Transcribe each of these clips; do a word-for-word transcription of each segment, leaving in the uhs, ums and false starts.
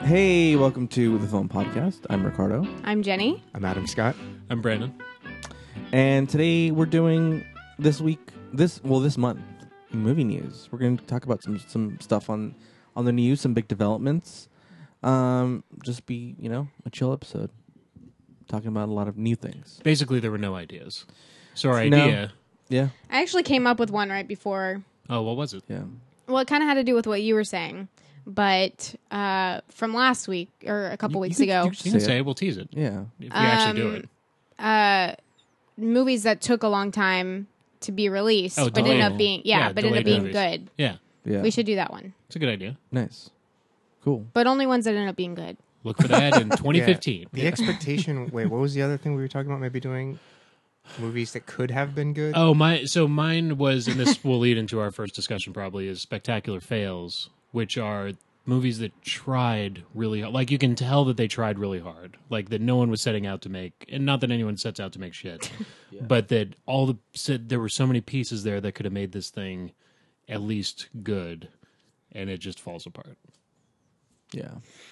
Hey, welcome to the Film Podcast. I'm Ricardo. I'm Jenny. I'm Adam Scott. I'm Brandon. And today we're doing this week, this well, this month, in movie news. We're going to talk about some some stuff on, on the news, some big developments. Um, just be, you know, a chill episode. Talking about a lot of new things. Basically, there were no ideas. So our No. idea... Yeah. I actually came up with one right before. Oh, what was it? Yeah. Well, it kind of had to do with what you were saying, but uh, from last week or a couple You- weeks you could- ago, you You could can say say it. it. We'll tease it. Yeah. If we actually do Um, it. uh, movies that took a long time to be released, Oh, but ended delayed. up being yeah, Yeah, but ended up delayed being movies. good. Yeah, Yeah. We should do that one, it's a good idea. Nice. Cool. but only ones that end up being good. Look for that in twenty fifteen. The expectation. Wait, what was the other thing we were talking about? Maybe doing movies that could have been good. Oh, my! So mine was, and this will lead into our first discussion probably, is spectacular fails, which are movies that tried really hard. Like, you can tell that they tried really hard. Like, that no one was setting out to make, and not that anyone sets out to make shit, but that all the, said there were so many pieces there that could have made this thing at least good, and it just falls apart. Yeah.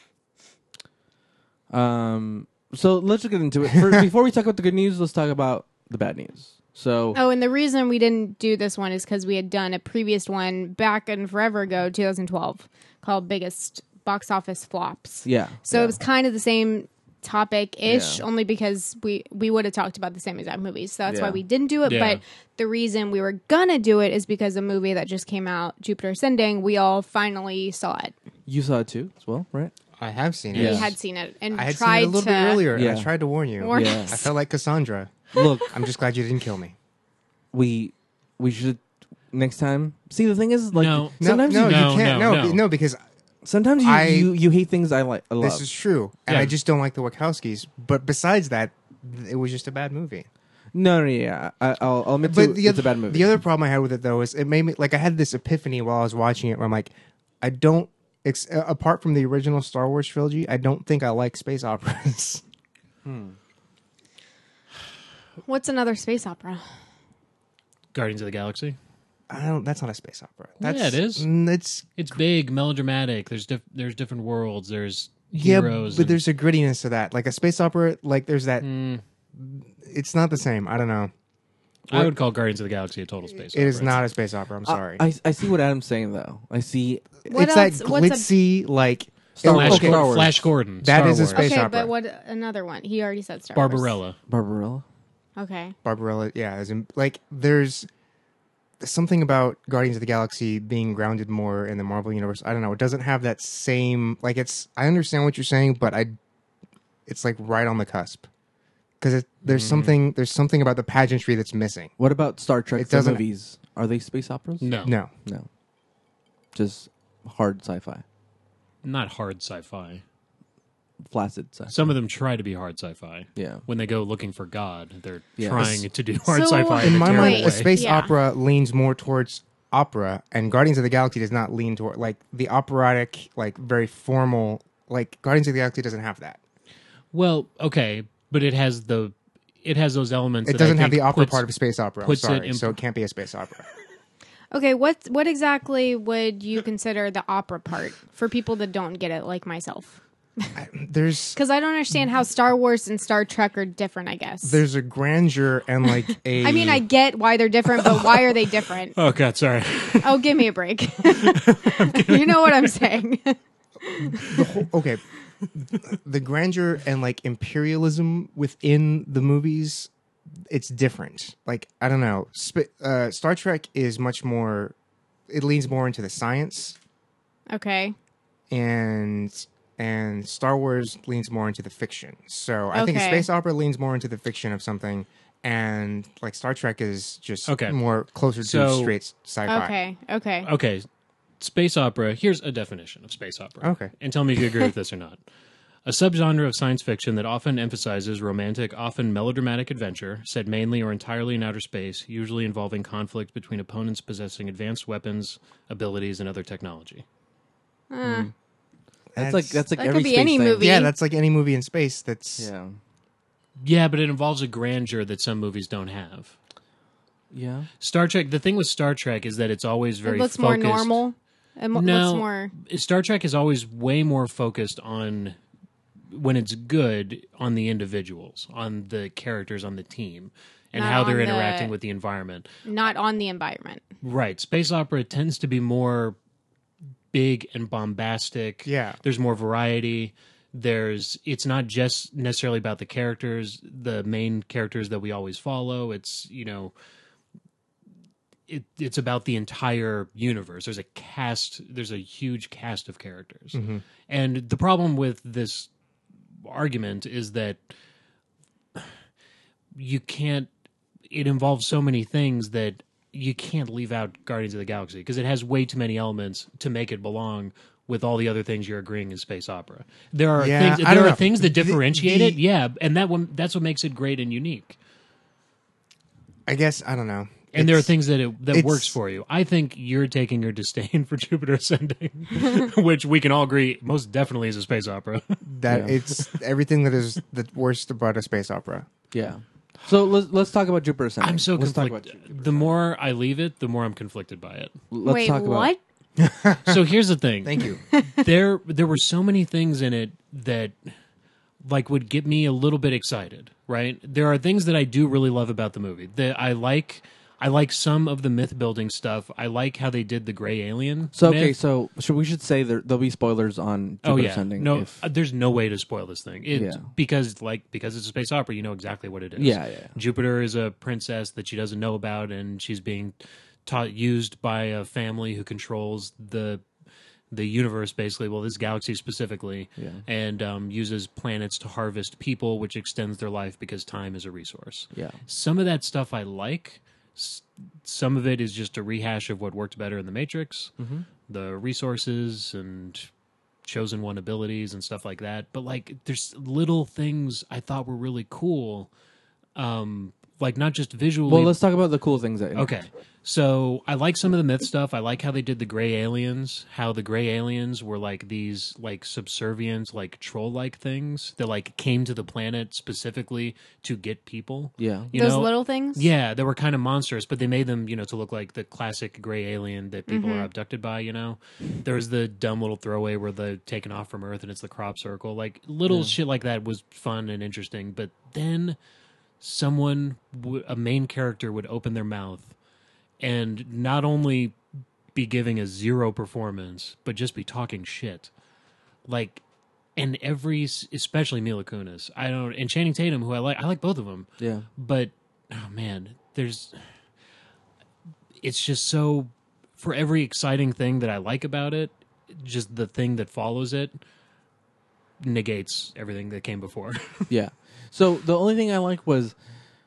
Um. So let's just get into it. For, before we talk about the good news, let's talk about the bad news. So Oh, and the reason we didn't do this one is because we had done a previous one back and forever ago, twenty twelve, called Biggest Box Office Flops. yeah. So yeah. it was kind of the same topic-ish, Yeah. only because we, we would have talked about the same exact movies. So that's Yeah. why we didn't do it. Yeah. But the reason we were going to do it is because a movie that just came out, Jupiter Ascending, we all finally saw it. You saw it too, as well, right? I have seen it. Yeah. We had seen it and I had tried seen it a little to... bit earlier. Yeah. And I tried to warn you. Warn Yeah. us. I felt like Cassandra. Look, I'm just glad you didn't kill me. we we should next time. See, the thing is, like, No. sometimes no, you, no, No, you can't. no, No, no. be- no, because sometimes you, I- you you hate things I like. I love. this is true, and Yeah. I just don't like the Wachowskis. But besides that, it was just a bad movie. no, no, yeah. I, I'll, I'll admit to But the it's other, a bad movie. The other problem I had with it though is it made me like I had this epiphany while I was watching it where I'm like, I don't. Ex- uh, apart from the original Star Wars trilogy, I don't think I like space operas. What's another space opera? Guardians of the Galaxy. I don't. That's not a space opera. That's, Yeah, it is. mm, It's It's big, melodramatic. There's diff- there's different worlds. There's yeah, heroes. but and- there's a grittiness to that. Like a space opera, like there's that. Mm, It's not the same. I don't know. I would call Guardians of the Galaxy a total space It opera. is not a space opera. I'm I- sorry. I, I see what Adam's saying though. I see. What it's else- that what's a- glitzy, like Star Flash, Wars. okay, Star Wars. Flash Gordon. That Star is a Wars. space okay, opera. but what another one? He already said Star Wars. Barbarella. Barbarella. Okay. Barbarella. Yeah, as in, like there's something about Guardians of the Galaxy being grounded more in the Marvel universe. I don't know. It doesn't have that same like. It's. I understand what you're saying, but I. It's like right on the cusp because there's Mm-hmm. something. There's something about the pageantry that's missing. What about Star Trek? It the doesn't- movies? Are they space operas? No, No. No. Just hard sci-fi, not hard sci-fi. flaccid sci-fi. Some of them try to be hard sci-fi. Yeah. When they go looking for God, they're Yeah. trying to do hard So, sci-fi In in, my a mind, terrible Wait, a way. space Yeah. opera leans more towards opera, and Guardians of the Galaxy does not lean toward like the operatic, like very formal. Like Guardians of the Galaxy doesn't have that. Well, okay, but it has the it has those elements. It that doesn't I have think the opera puts- part of space opera. I'm puts it sorry, in- so it can't be a space opera. Okay, what what exactly would you consider the opera part for people that don't get it, like myself? I, there's Because I don't understand how Star Wars and Star Trek are different. I guess. there's a grandeur and like a. I mean, I get why they're different, but why are they different? Oh God, sorry. Oh, give me a break. You know what I'm saying? the whole, okay, the grandeur and like imperialism within the movies, it's different. Like I don't know, Sp- uh, Star Trek is much more. It leans more into the science. Okay. and and Star Wars leans more into the fiction. So I think a Okay. space opera leans more into the fiction of something, and like Star Trek is just Okay. more closer to So- straight sci-fi. Okay. Okay. Okay, space opera. Here's a definition of space opera. Okay. And tell me if you agree with this or not. A subgenre of science fiction that often emphasizes romantic, often melodramatic adventure, set mainly or entirely in outer space, usually involving conflict between opponents possessing advanced weapons, abilities, and other technology. Uh, That's like that's like That every could be space any thing. movie. Yeah, that's like any movie in space. That's Yeah. Yeah, but it involves a grandeur that some movies don't have. Yeah. Star Trek. The thing with Star Trek is that it's always very it looks more focused. normal. And what- No. what's more? Star Trek is always way more focused on, when it's good, on the individuals, on the characters on the team, and Not how they're on the- interacting with the environment. Not on the environment. Right. Space opera tends to be more big and bombastic. Yeah. There's more variety. There's it's not just necessarily about the characters, the main characters that we always follow. It's, you know, it it's about the entire universe. There's a cast, there's a huge cast of characters. Mm-hmm. And the problem with this argument is that you can't it involves so many things that you can't leave out Guardians of the Galaxy because it has way too many elements to make it belong with all the other things you're agreeing is space opera. There are Yeah, things I there don't are know. things that The- differentiate the- it, yeah, and that one that's what makes it great and unique. I guess I don't know. And there are It's- things that it, that it's- works for you. I think you're taking your disdain for Jupiter Ascending, which we can all agree most definitely is a space opera. that Yeah. it's everything that is the worst about a space opera. Yeah. So let's let's talk about Jupiter Ascending. I'm so let's talk about conflicted. Jupiter The more I leave it, the more I'm conflicted by it. Let's Wait, talk about what? So here's the thing. Thank you. there there were so many things in it that like would get me a little bit excited, right? There are things that I do really love about the movie. That I like I like some of the myth building stuff. I like how they did the gray alien. So okay, myth. so should we should say there there'll be spoilers on Jupiter Oh yeah. Ascending. No, if- uh, there's no way to spoil this thing. It, Yeah. because like because it's a space opera, you know exactly what it is. Yeah, yeah. Jupiter is a princess that she doesn't know about, and she's being taught used by a family who controls the the universe, basically. Well, this galaxy specifically, Yeah. and um, uses planets to harvest people, which extends their life because time is a resource. yeah. Some of that stuff I like. S- Some of it is just a rehash of what worked better in the Matrix, Mm-hmm. the resources and chosen one abilities and stuff like that. But like, there's little things I thought were really cool, um, like not just visually. Well, let's talk about the cool things that Okay. So I like some of the myth stuff. I like how they did the gray aliens, how the gray aliens were like these like subservient, like troll like things that like came to the planet specifically to get people. Yeah. You Those know? little things? Yeah, they were kind of monstrous, but they made them, you know, to look like the classic gray alien that people are abducted by, you know? There's the dumb little throwaway where they're taken off from Earth and it's the crop circle. Like, little shit like that was fun and interesting, but then someone, w- a main character would open their mouth and not only be giving a zero performance, but just be talking shit. Like, and every, especially Mila Kunis, I don't, and Channing Tatum, who I like, I like both of them. Yeah. But oh man, there's it's just so for every exciting thing that I like about it, just the thing that follows it negates everything that came before. Yeah. So the only thing I liked was,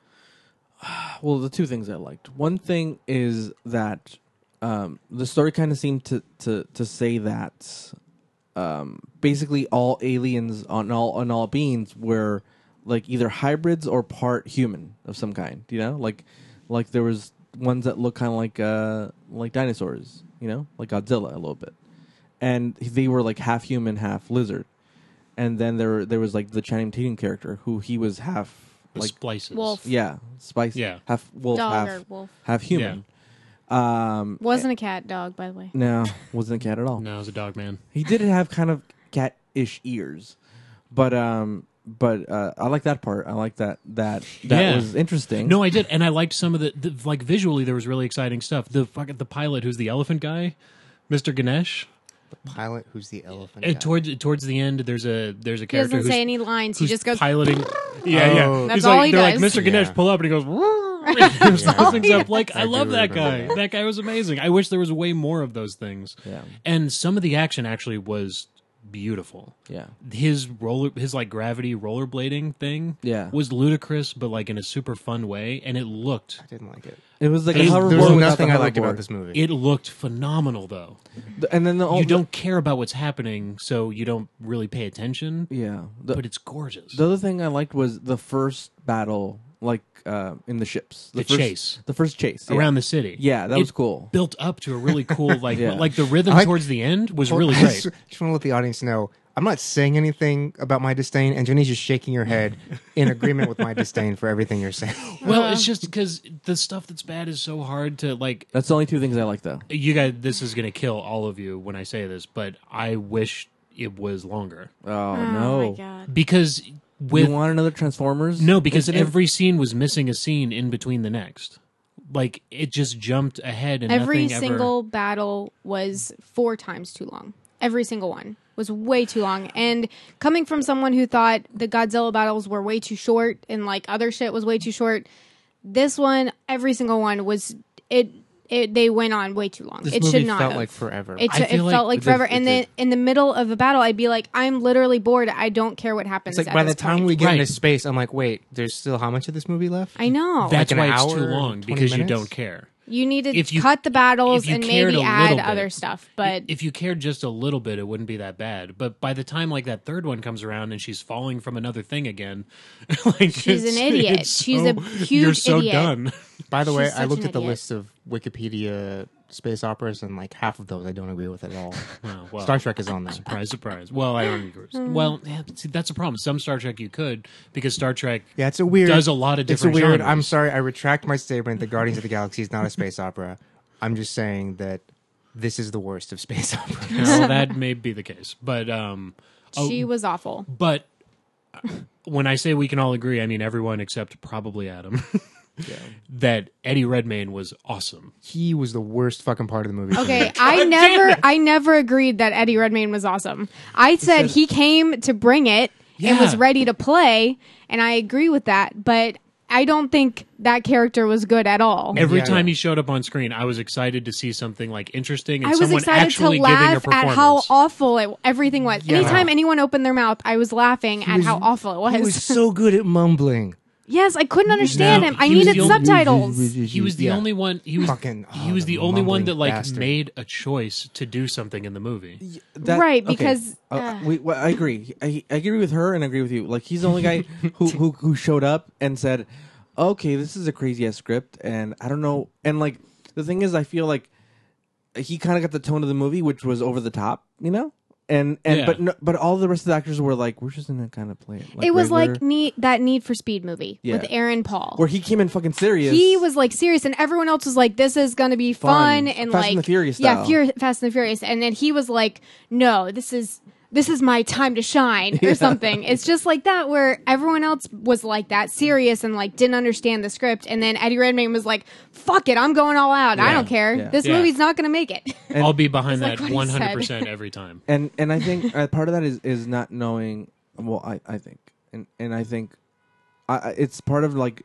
well, the two things I liked. One thing is that um, the story kind of seemed to, to, to say that um, basically all aliens on all on all beings were like either hybrids or part human of some kind. You know, like like there was ones that look kind of like uh, like dinosaurs. You know, like Godzilla a little bit, and they were like half human, half lizard. And then there there was like the Channing Tatum character who he was half like Splices. Wolf. yeah spice Yeah. half wolf Dog half or wolf. half human. Um, Wasn't a cat, dog, by the way. no, wasn't a cat at all. No, it was a dog man. He did have kind of cat-ish ears, but um, but uh, I like that part. I like that that that Yeah. was interesting. No, I did, and I liked some of the, the like visually. There was really exciting stuff. The fucking the pilot, who's the elephant guy, Mister Ganesh. The pilot, who's the elephant? And guy. towards towards the end, there's a there's a He character doesn't who's, say any lines. He who's just goes. piloting. Yeah, yeah. Oh. That's He's all like, he they're like, does. Mister Ganesh, Yeah. pull up, and he goes. He slows things up. Like, I, I love do that guy. remember That. that. guy was amazing. I wish there was way more of those things. Yeah. And some of the action actually was beautiful. Yeah. His roller, his like gravity rollerblading thing, Yeah. was ludicrous, but like in a super fun way, and it looked, I didn't like it. It was like There's- a hoverboard There's without nothing the I liked hoverboard. about this movie. it looked phenomenal though. The- And then the You don't care about what's happening, so you don't really pay attention. yeah. The, But it's gorgeous. the other thing I liked was the first battle, like uh, in the ships. The first, chase. The first chase yeah. Around the city, Yeah, that It was cool. Built up to a really cool, like, Yeah. like the rhythm I like- towards the end was Well, really I great. just, just want to let the audience know I'm not saying anything about my disdain, and Jenny's just shaking her head in agreement with my disdain for everything you're saying. Well, it's just because the stuff that's bad is so hard to like. That's the only two things I like, though. You guys, this is going to kill all of you when I say this, but I wish it was longer Oh, Oh no. my god. because with you want another Transformers? no, because It's- every scene was missing a scene in between the next. Like it just jumped ahead, and Every nothing ever- single battle was four times too long. Every single one was way too long. And coming from someone who thought the Godzilla battles were way too short and like other shit was way too short, this one, every single one was it. It they went on way too long. This it movie should not felt have. like forever. It, I it feel like felt like it did- forever. it and then did. in the middle of a battle, I'd be like, I'm literally bored. I don't care what happens. It's like at by the this time point. we get Right. into space, I'm like, wait, there's still how much of this movie left? I know. That's an why it's hour, too long twenty because you minutes? don't care. you need to if you- cut the battles if you and cared maybe a add little bit- other stuff. But If you cared just a little bit, it wouldn't be that bad. But by the time like that third one comes around and she's falling from another thing again, like She's an it's- idiot. it's She's so- a huge You're so idiot. done. By the way, She's I such looked an at the idiot. list of Wikipedia space operas, and like half of those I don't agree with at all. Well, well, Star Trek is on there. Surprise, surprise. Well, I don't agree. Well, yeah, but see, that's a problem. Some Star Trek you could because Star Trek Yeah, it's a weird. does a lot of It's a different. weird. genres. I'm sorry. I retract my statement that Guardians of the Galaxy is not a space opera. I'm just saying that this is the worst of space operas. Well, that may be the case, but um, oh, she was awful. but uh, when I say we can all agree, I mean everyone except probably Adam. That Eddie Redmayne was awesome. He was the worst fucking part of the movie. for Okay, me. I never, I never agreed that Eddie Redmayne was awesome. I said he came to bring it and was Yeah. ready to play, and I agree with that. But I don't think that character was good at all. Every Yeah, time yeah. he showed up on screen, I was excited to see something like interesting and I was someone excited to actually giving a laugh at performance. how awful it, everything was. Yeah. Anytime anyone opened their mouth, I was laughing at was- how awful it He was. was so good at mumbling. Yes, I couldn't understand No, him. I he was needed the only- subtitles. He was the Yeah. only one. He was Fucking- he oh, was the the only one mumbling that like bastard. made a choice to do something in the movie. That- Right, okay. because, Uh, uh, we, well, I agree. I, I agree with her and I agree with you. Like he's the only guy who, who who showed up and said, "Okay, this is a crazy ass script," and I don't know. And like the thing is, I feel like he kind of got the tone of the movie, which was over the top, you know. And and Yeah. but no, but all the rest of the actors were like, "We're just gonna kind of play it." Like it was regular- like need, that Need for Speed movie Yeah. with Aaron Paul. where he came in fucking serious. He was like serious, and everyone else was like, "This is going to be fun,", Fun. and Fast like, and the Furious yeah, style. Fur- Fast and the Furious. And then he was like, "No, this is this is my time to shine," or something. It's just like that, where everyone else was like that, serious, and like didn't understand the script. And then Eddie Redmayne was like, "Fuck it, I'm going all out. I Yeah. don't care. Yeah. This Yeah. movie's not going to make it." And- I'll be behind It's like that what he one said. hundred percent every time. and and I think uh, part of that is is not knowing. Well, I I think and and I think I, I- it's part of like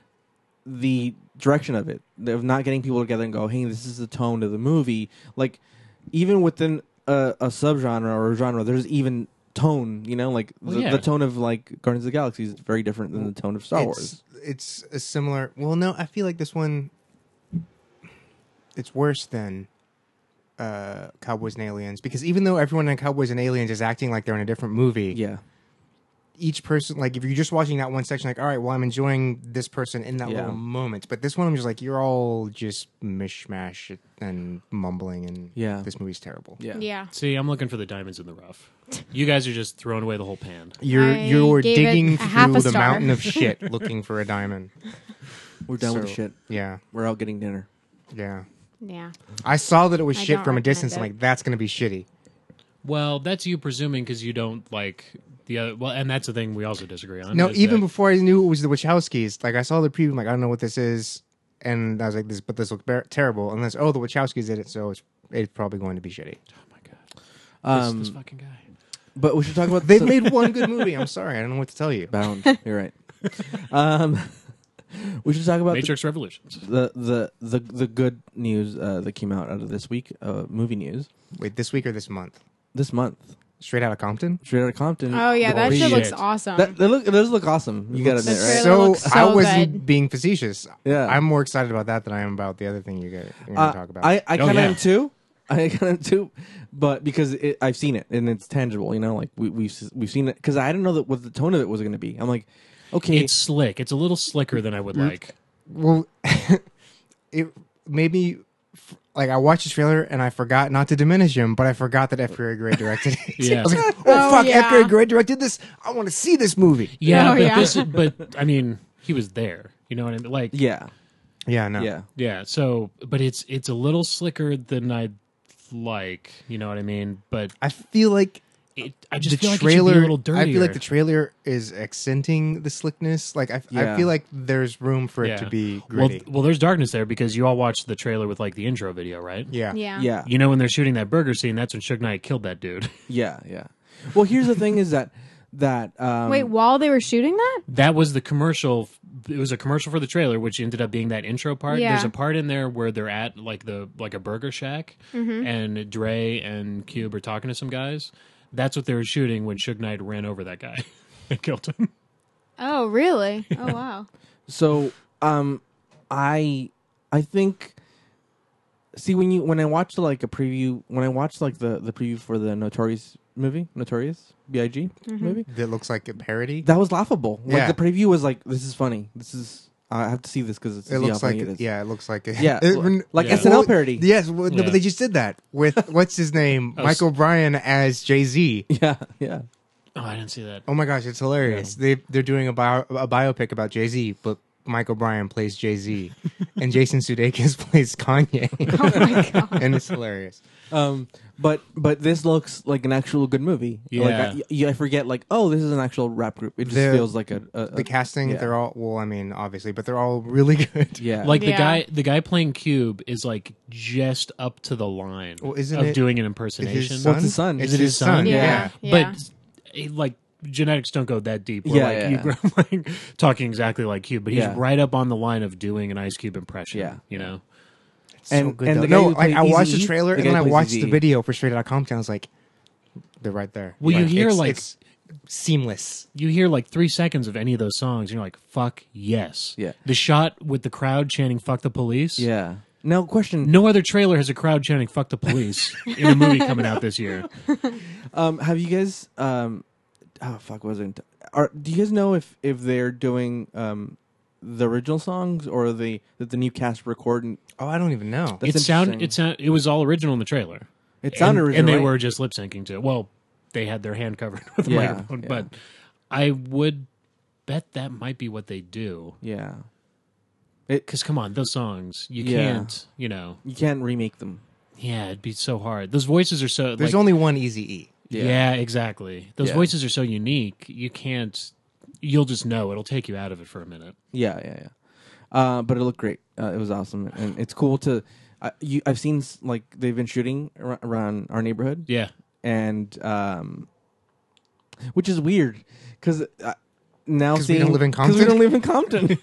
the direction of it, of not getting people together and go, "Hey, this is the tone of the movie." Like even within a, a subgenre or a genre, there's even tone. You know, like Well, the, yeah. the tone of like Guardians of the Galaxy is very different than the tone of Star Wars. It's, it's a similar. Well, no, I feel like this one. It's worse than uh, Cowboys and Aliens because even though everyone in Cowboys and Aliens is acting like they're in a different movie, Yeah, each person, like if you're just watching that one section, like, all right, well, I'm enjoying this person in that Yeah. little moment, but this one, I'm just like, you're all just mishmash and mumbling, and Yeah. this movie's terrible. yeah, Yeah. See, I'm looking for the diamonds in the rough. You guys are just throwing away the whole pan. You're I you're gave it digging a half through a the star. mountain of shit looking for a diamond. We're done with the So, shit. Yeah, We're out getting dinner. yeah. Yeah. I saw that it was I shit don't from a recommend distance. it. I'm like, that's going to be shitty. Well, that's you presuming because you don't like the other. Well, and that's the thing we also disagree on. No, is even that- before I knew it was the Wachowskis, like I saw the preview, I'm like, I don't know what this is, and I was like, this, but this looks ber- terrible. And then, oh, the Wachowskis did it, so it's it's probably going to be shitty. Oh my god, Um, this, this fucking guy. but we should talk about They've some- made one good movie. I'm sorry, I don't know what to tell you. Bound. You're right. Um, we should talk about the, Matrix Revolutions. the the the the good news uh, that came out out of this week, uh, movie news Wait, this week or this month? this month. Straight out of Compton. Straight out of Compton. Oh yeah, The that Holy shit pre- looks shit. awesome. That, that look, it does look awesome. You got to That's admit, right? trailer So, looks so I wasn't good. being facetious. Yeah. I'm more excited about that than I am about the other thing you guys are going to Uh, talk about. I, I Oh, kind of yeah. am too. I kind of too, but because it, I've seen it and it's tangible, you know, like we, we've we've seen it because I didn't know that what the tone of it was going to be. I'm like, okay, It's slick. It's a little slicker than I would like. well, it maybe like I watched the trailer and I forgot not to diminish him, but I forgot that F. Gary Gray directed it. Yeah. I was like, oh, Oh, fuck, yeah. F. Gary Gray directed this. I want to see this movie. Yeah, Oh, but yeah. this, but I mean, he was there. You know what I mean? Like, Yeah, Yeah, no. yeah. yeah. So, but it's it's a little slicker than I'd like. You know what I mean? But I feel like it, I just the feel like trailer. it should be a little dirtier. I feel like the trailer is accenting the slickness. Like I, Yeah. I feel like there's room for Yeah. it to be well, gritty. well, there's darkness there because you all watched the trailer with like the intro video, right? yeah. Yeah. Yeah, You know when they're shooting that burger scene, that's when Suge Knight killed that dude. yeah, yeah. Well, here's the thing: is that that um, Wait, while they were shooting that? That was the commercial. It was a commercial for the trailer, which ended up being that intro part. Yeah. There's a part in there where they're at like the like a burger shack, Mm-hmm. and Dre and Cube are talking to some guys. That's what they were shooting when Suge Knight ran over that guy and killed him. Oh, really? Oh, wow. So, um, I I think. See, when you when I watched like a preview, when I watched like the the preview for the Notorious movie, Notorious B I G Mm-hmm. movie, That looks like a parody. that was laughable. Like Yeah. the preview was like, this is funny. This is I have to see this because it's It see looks how funny like it is. yeah, it looks like a, Yeah, it- like Yeah. S N L well, parody. Yes, well, no, Yeah. but they just did that with what's his name, Oh, Michael Bryan as Jay Z. yeah, yeah. Oh, I didn't see that. Oh my gosh, it's hilarious. They they're doing a bio, a biopic about Jay Z, but Michael Bryan plays Jay Z, and Jason Sudeikis plays Kanye, Oh, my God. and it's hilarious. Um, but but this looks like an actual good movie. Like Yeah. I, I forget like, oh, this is an actual rap group. It just The- feels like a, a, a The casting, yeah. they're all well. I mean, obviously, but they're all really good. yeah, Like the Yeah. guy, the guy playing Cube is like just up to the line Well, isn't of it- doing an Is impersonation. his son? What's his son? It's Is it his son? Yeah. Yeah. But eh, like genetics don't go that deep. Where, Yeah, like yeah, you yeah. grow like talking exactly like Cube, but he's Yeah. right up on the line of doing an Ice Cube impression. Yeah. You know. So And- good, and though. the guy no, who like played I watched Eazy-E, the trailer the and guy then I who plays watched the Eazy-E. video for Straight Outta Compton. I was like, they're right there. Well, you Like, hear, it's- like- it's seamless. You hear like three seconds of any of those songs, and you're like, "Fuck yes!" Yeah. The shot with the crowd chanting "Fuck the police." yeah. Now, question: No other trailer has a crowd chanting "Fuck the police" in a movie coming out this year. um, have you guys um, oh fuck, wasn't are do you guys know if if they're doing um the original songs or the that the new cast record? And Oh, I don't even know. That's it sound interesting. it sound it was all original in the trailer. it sounded and, original, and they right? were just lip syncing to it. Well, they had their hand covered with the Yeah, microphone, yeah. but I would bet that might be what they do. yeah. Because come on, those songs you Yeah. can't, you know, You can't remake them. yeah, it'd be so hard. Those voices are so. There's like, only one Easy E. yeah. Yeah. exactly. Those Yeah. voices are so unique. You can't. You'll just know. It'll take you out of it for a minute. Yeah, yeah, yeah. Uh, but it looked great. Uh, it was awesome, and it's cool to. Uh, you, I've seen s- like they've been shooting ar- around our neighborhood, Yeah, and um, which is weird because uh, now 'Cause we seeing don't live in 'cause we Compton? don't live in Compton.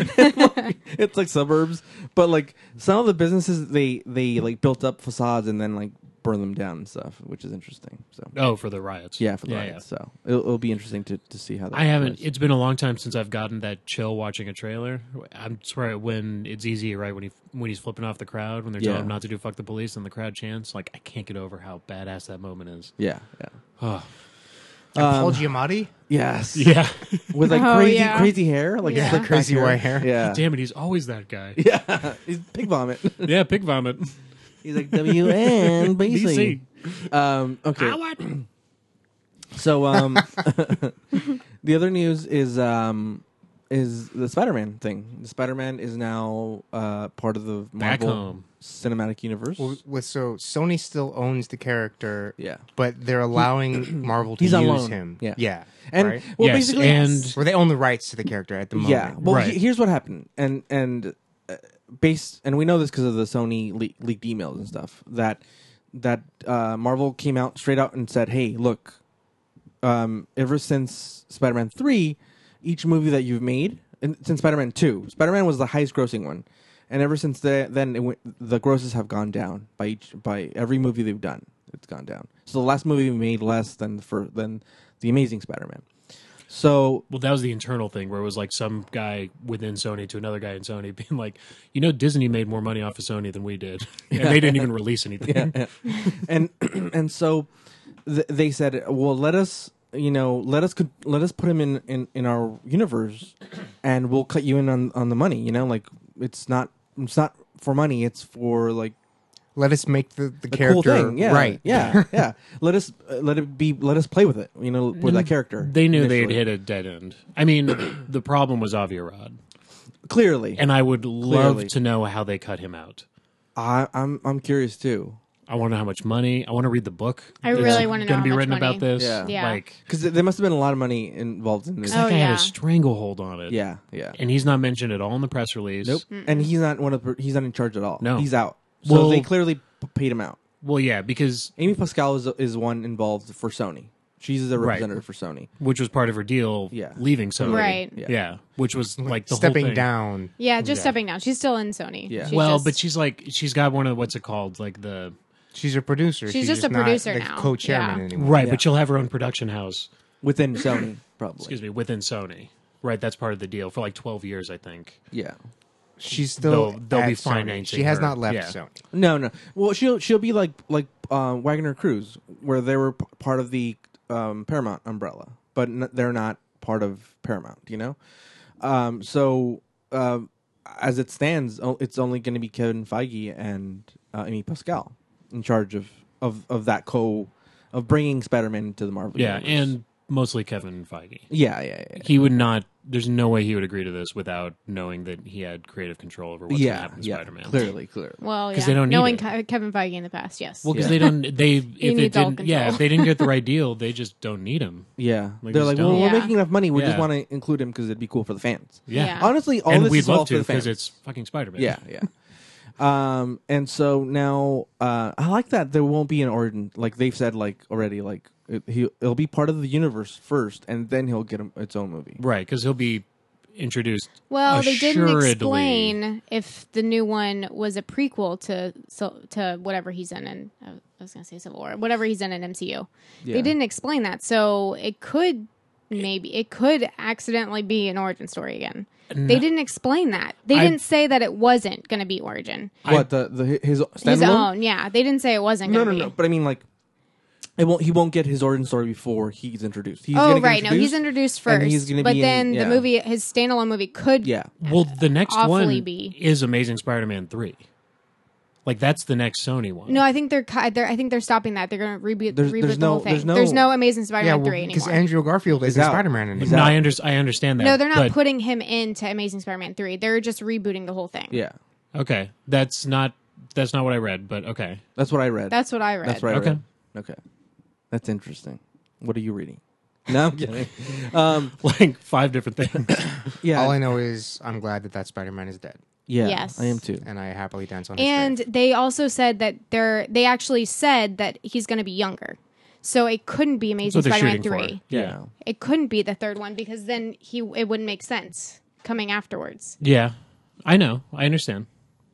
It's like suburbs, but like some of the businesses they they like built up facades and then like burn them down and stuff, which is interesting. So Oh, for the riots. yeah, for the yeah, riots. So it'll, it'll be interesting to, to see how that. I haven't. goes. It's been a long time since I've gotten that chill watching a trailer. I'm swear when it's easy, right? When he when he's flipping off the crowd, when they're telling Yeah. him not to do "fuck the police" and the crowd chants. Like I can't get over how badass that moment is. Yeah, yeah. Oh, And Paul Um, Giamatti? Yes. yeah. With like Oh, crazy yeah. crazy hair, like Yeah. slick Crazy back white hair. Yeah. Damn it, he's always that guy. Yeah. He's pig vomit. Yeah, pig vomit. He's like W N B B C. C. Um okay. Howard. So um the other news is um is the Spider-Man thing. The Spider-Man is now uh part of the Back Marvel home. Cinematic Universe. Well, with, so Sony still owns the character, yeah. but they're allowing Marvel to He's use on loan. him. Yeah. Yeah. And right? well Yes, basically and- Or they own the rights to the character at the moment. yeah. Well, Right. he- here's what happened, and and uh, based, and we know this because of the Sony le- leaked emails and stuff that that uh, Marvel came out straight out and said, "Hey, look, um, ever since Spider-Man three, each movie that you've made, and since Spider-Man two, Spider-Man was the highest grossing one, and ever since the, then it went, the grosses have gone down by each by every movie they've done. It's gone down. So the last movie we made less than the fir- than the Amazing Spider-Man. So Well, that was the internal thing where it was like some guy within Sony to another guy in Sony being like, you know, Disney made more money off of Sony than we did, and they didn't even release anything. yeah, yeah. and and so th- they said, well, let us, you know, let us let us put him in, in, in our universe, and we'll cut you in on, on the money. You know, like it's not it's not for money; it's for like let us make the, the a character cool thing. Yeah, right. Yeah, yeah. Let us uh, let it be. Let us play with it. You know, with that character. They knew they'd initially. hit a dead end. I mean, the problem was Avi Arad, Clearly, and I would love Clearly. to know how they cut him out. I, I'm I'm curious too. I want to know how much money. I want to read the book. I really wanna know Going how to be much written money. about this. Yeah. Yeah. Like, Because there must have been a lot of money involved in this. that Oh, guy had yeah. a stranglehold on it. Yeah, yeah. And he's not mentioned at all in the press release. Nope. And he's not one of the, he's not in charge at all. No. he's out. So Well- they clearly p- paid him out. Well, yeah, because Amy Pascal is is one involved for Sony. She's the Right. representative for Sony. which was part of her deal Yeah. leaving Sony. Right. Yeah. Yeah. Which was like the Stepping whole thing. down. Yeah, just Yeah. stepping down. She's still in Sony. Yeah. She's well, just- but she's like she's got one of what's it called? Like the She's a producer. She's just a not producer the now. co-chairman Yeah. anymore. right, Yeah. but she'll have her own production house. Within Sony, probably. Excuse me, within Sony. Right, that's part of the deal for like twelve years, I think. Yeah. She's still They'll- they'll at be Sony. financing She has her. not left Yeah. Sony. No, no. Well, she'll she'll be like like uh, Wagner Cruz, where they were p- part of the um, Paramount umbrella, but n- they're not part of Paramount. You know. Um, so uh, as it stands, o- it's only going to be Kevin Feige and uh, Amy Pascal in charge of, of, of that co of bringing Spider-Man into the Marvel. Yeah, universe. and mostly Kevin Feige. yeah, yeah, yeah. He would not. There's no way he would agree to this without knowing that he had creative control over what's going to yeah, happen to yeah, Spider-Man. clearly, clearly. well, 'Cause yeah. they don't need knowing it. Ke- Kevin Feige in the past, yes. Well, because Yeah. they don't. They if it needs all didn't. Yeah, control. if they didn't get the right deal, they just don't need him. Yeah, Like, they're just like, don't. well, we're Yeah. making enough money. We just Yeah. want to include him because it'd be cool for the fans. Yeah, Yeah. Honestly, all and this we'd is all love for to the fans. because it's fucking Spider-Man. Yeah, yeah. um, and so now uh, I like that there won't be an origin. Like they've said, like already, like it, he it'll be part of the universe first, and then he'll get him, its own movie. right. Because he'll be introduced. Well, they didn't assuredly- explain if the new one was a prequel to so, to whatever he's in, in I was going to say Civil War, whatever he's in in M C U. Yeah. They didn't explain that, so it could maybe it could accidentally be an origin story again. They didn't explain that. They I- didn't say that it wasn't going to be origin. What the the his standalone? His own, yeah. They didn't say it wasn't No, going no, to be. no. But I mean, like, it won't. He won't get his origin story before he's introduced. He's Oh, gonna get right. No, he's introduced and first. he's gonna but be in- then yeah. the movie, his standalone movie, could Yeah, Well, the next awfully one be. is Amazing Spider-Man three. Like that's the next Sony one. No, I think they're, ki- they're I think they're stopping that. They're going to reboot, There's- reboot there's the no- whole thing. there's no- Amazing Yeah, Spider-Man well, three because anymore. Andrew Garfield isn't out. Spider-Man He's anymore. no, out. I, under- I understand that. no, they're not but- putting him into Amazing Spider-Man three. They're just rebooting the whole thing. yeah. Okay, that's not that's not what I read, but okay. That's what I read. That's what I read. That's what I Okay. read. Okay, that's interesting. What are you reading? No, I'm kidding. um, Like five different things. yeah, All I know is I'm glad that that Spider-Man is dead, yeah, Yes. I am too. and I happily dance on his And grave. they also said that they're they actually said that he's going to be younger. So it couldn't be That's Amazing what they're Spider-Man shooting three. for. Yeah. It couldn't be the third one because then he it wouldn't make sense coming afterwards. Yeah, I know. I understand.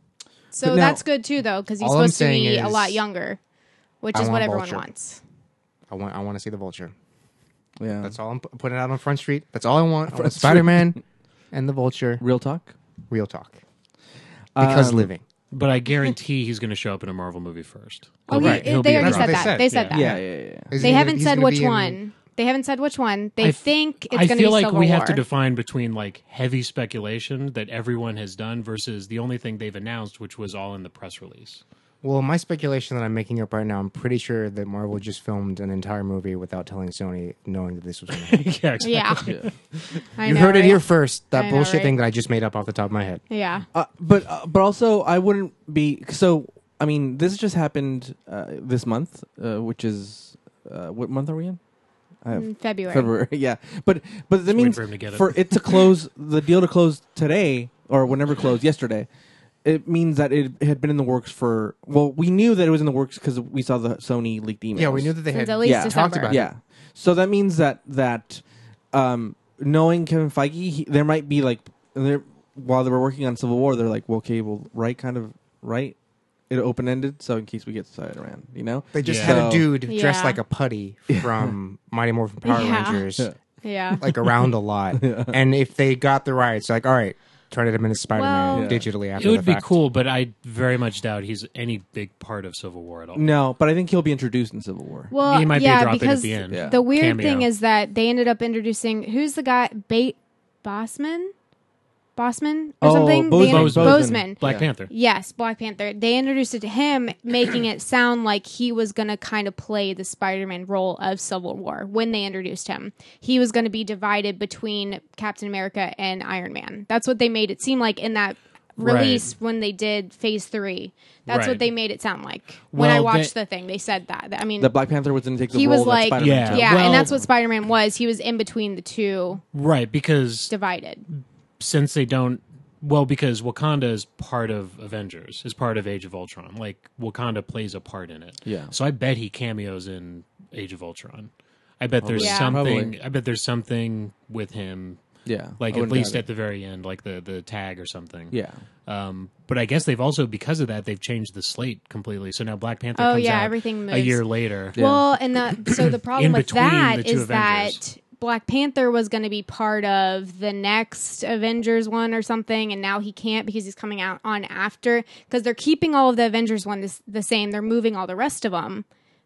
So But now- that's good too though because he's All I'm supposed to be saying a lot is younger, which I is what want everyone Vulture. wants. I want I want to see the Vulture. Yeah, That's all I'm pu- putting out on Front Street. That's all I want. I want Front Street. Spider-Man and the Vulture. real talk. Real talk. Because Um, living. But I guarantee he's going to show up in a Marvel movie first. Oh, Right. he, He'll they be already a said That's that. what they said. They said Yeah. that. Yeah, yeah, yeah. Is They he gonna- haven't he's said gonna which be in- one. They haven't said which one. They I f- think it's I going to feel be like Civil we War. have to define between like heavy speculation that everyone has done versus the only thing they've announced, which was all in the press release. Well, my speculation that I'm making up right now, I'm pretty sure that Marvel just filmed an entire movie without telling Sony, knowing that this was going to happen. yeah, exactly. yeah, Yeah. I You know, heard it right? here first. That I know, bullshit right? thing that I just made up off the top of my head. Yeah, Uh, but uh, but also, I wouldn't be so. I mean, this just happened uh, this month, uh, which is uh, what month are we in? I have in February. February. Yeah, but but that waiting means for him to get it. for it to close, the deal to close today or whenever it closed yesterday. It means that it had been in the works for. Well, we knew that it was in the works because we saw the Sony leaked emails. Yeah, we knew that they Since had at least Yeah. December. talked about Yeah, so that means that that um, knowing Kevin Feige, he, there might be like there while they were working on Civil War, they're like, well, okay, well, right, kind of right. It open ended, so in case we get Spider-Man, you know. They just Yeah. had So- a dude Yeah. dressed like a putty from Mighty Morphin Power Yeah. Rangers, Yeah. Yeah, like around a lot. And if they got the rights, like, all right, turn it into Spider-Man Well- digitally after It would the be fact. cool, but I very much doubt he's any big part of Civil War at all. No, but I think he'll be introduced in Civil War. well, He might be yeah, dropping at because the end. Yeah. the weird Cameo. thing is that they ended up introducing who's the guy, Bate Bossman. Bossman or Oh, something. Boseman, They inter- Boseman. Boseman. Black Yeah. Panther. Yes, Black Panther. They introduced it to him, making it sound like he was going to kind of play the Spider-Man role of Civil War when they introduced him. He was going to be divided between Captain America and Iron Man. That's what they made it seem like in that release Right. when they did Phase three. That's Right. what they made it sound like. When I Well, watched they- the thing, they said that. I mean, That Black Panther was going to take the he role was that like, Spider-Man Yeah. took. yeah, Well- and that's what Spider-Man was. He was in between the two, Right, because divided. since they don't, well, because Wakanda is part of Avengers, is part of Age of Ultron. Like Wakanda plays a part in it. Yeah. So I bet he cameos in Age of Ultron. I bet there's Yeah. something. Probably. I bet there's something with him, Yeah. like I at wouldn't least doubt at the very end, like the the tag or something. it. Yeah. Um, but I guess they've also, because of that, they've changed the slate completely. So now Black Panther Oh, comes yeah, out everything a moves. year later. Yeah. Well, and the so the problem In with between that the two is Avengers. that Black Panther was going to be part of the next Avengers one or something, and now he can't because he's coming out on after, because they're keeping all of the Avengers one this, the same. They're moving all the rest of them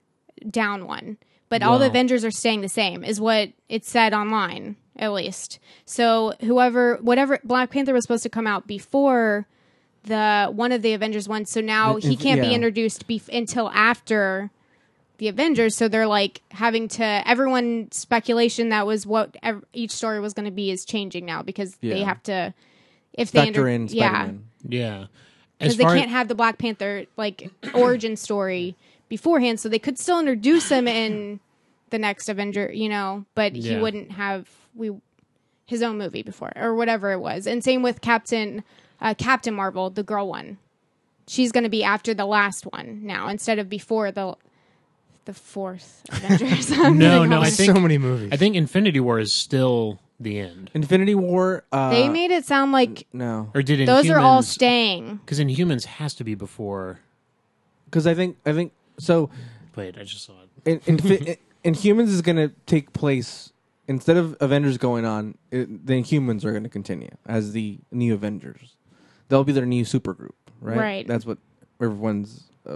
down one, but all the Wow. Avengers are staying the same, is what it said online at least. So whoever, whatever, Black Panther was supposed to come out before the one of the Avengers ones, so now The- he if- can't be yeah. introduced bef- until after the Avengers. So they're like having to, everyone speculation that was what ev- each story was going to be is changing now because they Yeah. have to, if they Factor inter- in yeah, Spider-Man. Yeah, because as they far can't have the Black Panther like origin story beforehand, so they could still introduce him in the next Avenger, you know, but he Yeah. wouldn't have we his own movie before or whatever it was. And same with Captain uh, Captain Marvel, the girl one. She's going to be after the last one now instead of before the the fourth Avengers. I'm No, gonna no, call I it. think- so many movies. I think Infinity War is still the end, Infinity War. Uh, They made it sound like no, or did Inhumans? those are all staying. Because Inhumans has to be before. because I think I think so. Wait, I just saw it. In, in, Inhumans is going to take place instead of Avengers going on. It, the Inhumans are going to continue as the new Avengers. They'll be their new supergroup, right? Right. That's what everyone's uh,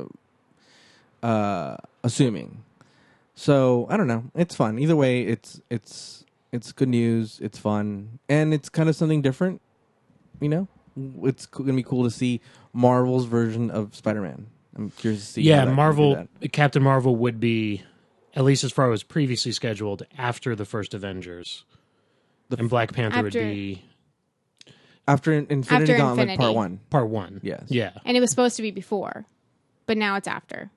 uh, assuming. So I don't know. It's fun either way. It's it's it's good news. It's fun, and it's kind of something different. You know, it's going to be cool to see Marvel's version of Spider-Man. I'm curious to see. how Yeah, that can do Marvel, that. Captain Marvel would be, at least as far as previously scheduled, after the first Avengers. The and Black Panther would After- be After in- Infinity After Gauntlet Infinity. Part One. part one. Yes. Yeah. And it was supposed to be before, but now it's after.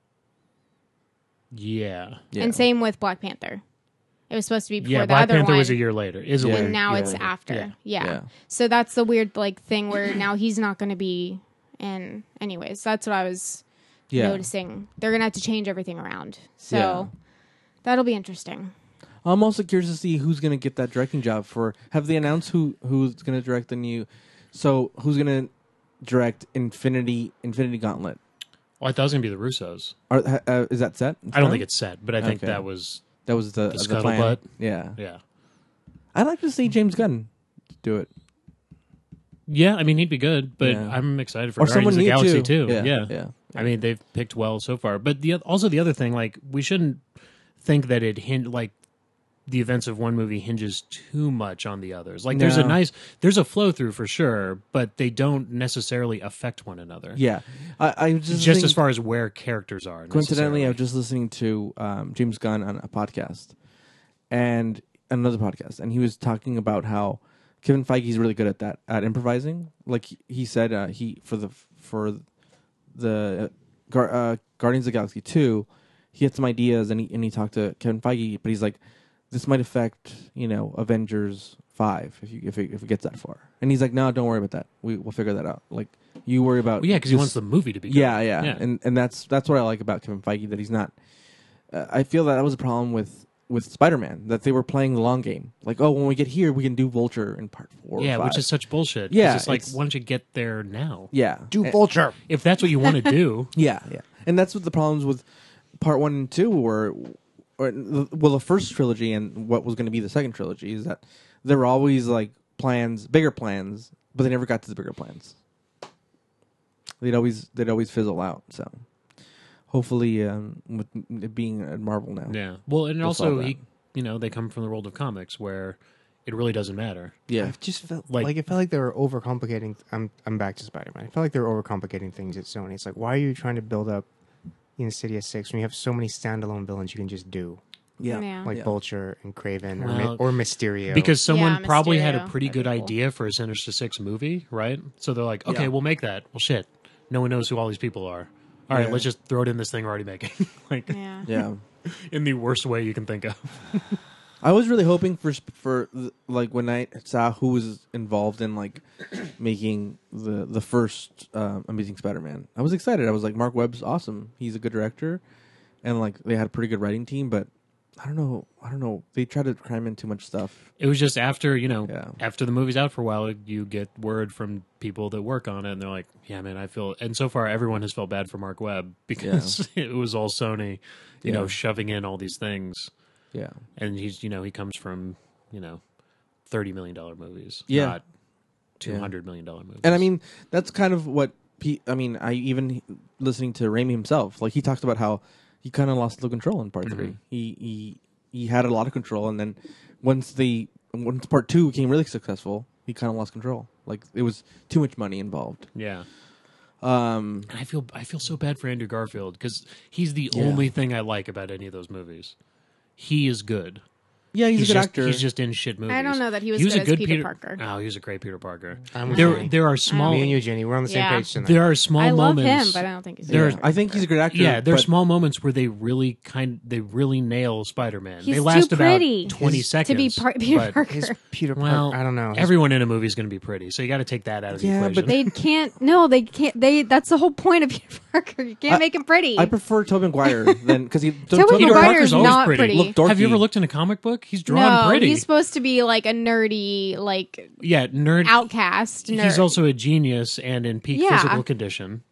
Yeah. Yeah. And same with Black Panther. It was supposed to be before Yeah, the Black other Panther one. was a year later. Is a Yeah. year. And now Yeah. it's after. Yeah. Yeah. Yeah. So that's the weird like thing where now he's not going to be in. Anyways, that's what I was yeah. noticing. They're going to have to change everything around. So Yeah. that'll be interesting. I'm also curious to see who's going to get that directing job for. Have they announced who who's going to direct the new? So who's going to direct Infinity Infinity Gauntlet? Well, I thought it was going to be the Russos. Are, ha- uh, is that set? I don't think it's set, but I think Okay. that was, that was the, the the, plan. scuttlebutt. Yeah, yeah. I'd like to see James Gunn do it, Yeah, I mean, he'd be good, but Yeah. I'm excited for or Guardians someone of the new Galaxy too. too. Yeah, Yeah. yeah. I mean, they've picked well so far. But the also the other thing, like, we shouldn't think that it hin- like the events of one movie hinges too much on the others. Like, there's a No. nice, there's a flow through for sure, but they don't necessarily affect one another. yeah. I, I was just Just think- as far as where characters are. coincidentally, I necessarily. was just listening to um, James Gunn on a podcast and another podcast, and he was talking about how Kevin Feige's really good at that, at improvising. Like he, he said, uh, he for the for the Gar, uh, Guardians of the Galaxy two, he had some ideas, and he and he talked to Kevin Feige, but he's like, this might affect you know Avengers five if you if it, if it gets that far, and he's like, no, don't worry about that. We we'll figure that out. Like you worry about Well, yeah, because he just- wants the movie to be good. yeah, yeah, Yeah. and and that's that's what I like about Kevin Feige, that he's not. Uh, I feel that that was a problem with with Spider-Man, that they were playing the long game. Like, oh, when we get here, we can do Vulture in part four. or Yeah, five. which is such bullshit. 'Cause Yeah, it's like, it's- why don't you get there now? yeah, Do A- Vulture. If that's what you want to do. yeah, yeah, and that's what the problems with part one and two were. Or, well, the first trilogy and what was going to be the second trilogy is that there were always like plans, bigger plans, but they never got to the bigger plans. They'd always they'd always fizzle out. So hopefully, um, with it being at Marvel now, Yeah. Well, and We'll also, solve he, that. you know, they come from the world of comics where it really doesn't matter. Yeah. I just felt Like- like, it felt like they were overcomplicating. I'm I'm back to Spider-Man. I felt like they were overcomplicating things at Sony. It's like, why are you trying to build up Insidious six when you have so many standalone villains you can just do, Yeah. Yeah. like Yeah. Vulture and Craven or, Well, Mi- or Mysterio? Because someone Yeah, probably had a Mysterio. pretty good That'd be cool. idea for a Sinister Six movie, right? So they're like, okay, Yeah. we'll make that. Well, shit. No one knows who all these people are. All right, Yeah. let's just throw it in this thing we're already making. like, Yeah. Yeah. in the worst way you can think of. I was really hoping for sp- for th- like when I saw who was involved in like making the the first uh, Amazing Spider-Man. I was excited. I was like, Mark Webb's awesome. He's a good director, and like they had a pretty good writing team. But I don't know. I don't know. They tried to cram in too much stuff. It was just after, you know, Yeah. after the movie's out for a while, you get word from people that work on it, and they're like, yeah, man, I feel... And so far, everyone has felt bad for Mark Webb because it was all Sony, you Yeah. know, shoving in all these things. Yeah. And he's, you know, he comes from, you know, thirty million dollars movies, Yeah. not two hundred million dollars movies. And I mean, that's kind of what. Pe- I mean, I even listening to Raimi himself, like he talked about how he kind of lost the control in part Mm-hmm. three. He he he had a lot of control, and then once the once part two became really successful, he kind of lost control. Like it was too much money involved. yeah. Um, And I feel I feel so bad for Andrew Garfield because he's the Yeah. only thing I like about any of those movies. He is good. yeah, he's, a good just, actor. He's just in shit movies. I don't know that he was he was good a as good Peter Parker. Oh, he was a great Peter Parker. I'm with There, Jenny. there are small, Me and you, Jenny, we're on the same Yeah. page tonight. there are small I love moments. him, but I don't think he's there good. are- I think he's a good actor. Yeah, there are but small moments where they really kind, they really nail Spider-Man. He's they last too pretty about twenty His- seconds to be par- Peter but- Parker. His Peter Well, Parker. I don't know. His- everyone in a movie is going to be pretty, so you got to take that out of the Yeah, equation. but They can't. No, they can't. They. That's the whole point of Peter Parker. You can't I- make him pretty. I prefer Tobey Maguire than because he Tobey Tobey Peter Maguire Parker's is always not pretty. pretty. Look dorky. Have you ever looked in a comic book? He's drawn no, pretty. he's supposed to be like a nerdy, like yeah, nerd. outcast nerd. He's also a genius and in peak Yeah. physical condition.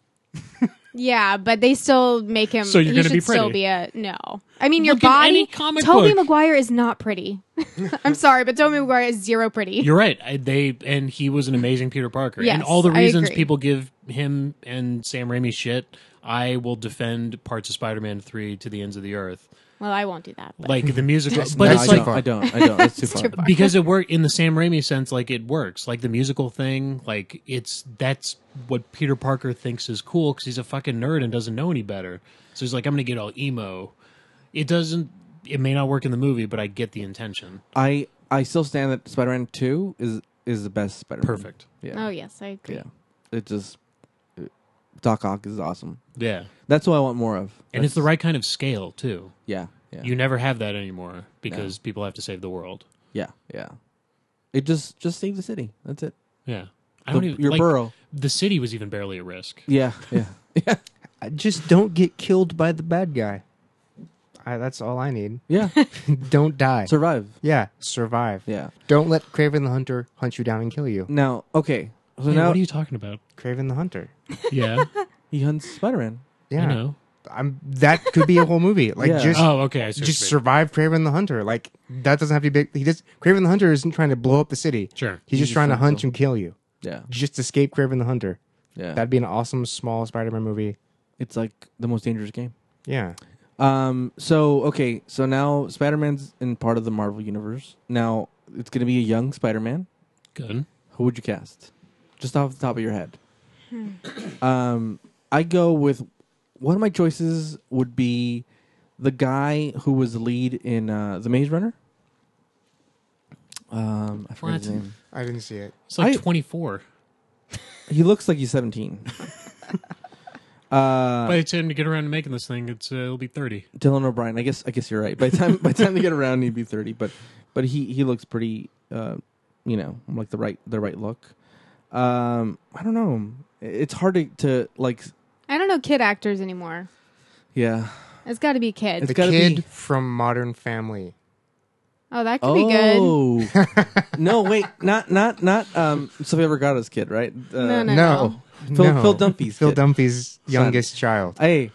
Yeah, but they still make him. So you're he gonna should be still pretty. be a no. I mean, your Look at any body. comic Tobey book. Maguire is not pretty. I'm sorry, but Tobey Maguire is zero pretty. You're right. I, they and he was an amazing Peter Parker. Yes, and all the I reasons agree. people give him and Sam Raimi shit, I will defend parts of Spider-Man three to the ends of the earth. Well, I won't do that. But. Like the musical, That's- but No, that's it's I like don't. I don't. I don't. It's too far. too far. because it worked in the Sam Raimi sense. Like it works. Like the musical thing. Like it's that's what Peter Parker thinks is cool because he's a fucking nerd and doesn't know any better. So he's like, I'm gonna get all emo. It doesn't. It may not work in the movie, but I get the intention. I I still stand that Spider-Man two is is the best Spider-Man. Perfect. Yeah. Oh yes, I agree. Yeah. It just it, Doc Ock is awesome. Yeah, That's what I want more of. and it's the right kind of scale too. Yeah. Yeah. You never have that anymore because people have to save the world. yeah. Yeah. It just just save the city. That's it. Yeah, I The- don't even your like, borough. The city was even barely at risk. Yeah. Yeah. Yeah. just don't get killed by the bad guy. I, that's all I need. Yeah. Don't die. Survive. yeah, survive. Yeah. Don't let Craven the Hunter hunt you down and kill you. Now, okay. So Hey, now what are you talking about? Craven the Hunter. Yeah, he hunts Spider-Man. Yeah, I know. I'm. That could be a whole movie. Like Yeah. just, Oh, okay. I see what just you mean. survive Craven the Hunter. Like that doesn't have to be big. He just Craven the Hunter isn't trying to blow up the city. Sure. He's He just just trying to wants hunt to- and kill you. Yeah. Just escape Craven the Hunter. Yeah. That'd be an awesome small Spider-Man movie. It's like the most dangerous game. Yeah. Um. So okay. So now Spider-Man's in part of the Marvel universe. Now it's going to be a young Spider-Man. Good. Who would you cast? Just off the top of your head. um. I go with one of my choices would be the guy who was the lead in uh, the Maze Runner. Um. I forget his What? name. I didn't see it. It's like I- twenty-four. He looks like he's seventeen. uh. By the time to get around to making this thing, it's uh, it'll be thirty. Dylan O'Brien. I guess I guess you're right. By the time by the time they get around, he'd be thirty. But but he, he looks pretty, uh, you know, like the right the right look. Um, I don't know. It's hard to, to like. I don't know kid actors anymore. Yeah. It's got to be kids. It's The gotta kid be- from Modern Family. Oh, that could be good. Oh no! Wait, not not not um, Sofia Vergara's kid, right? Uh, No, no. No. Phil- no. Phil Dunphy's Phil kid. Dunphy's youngest child. Hey.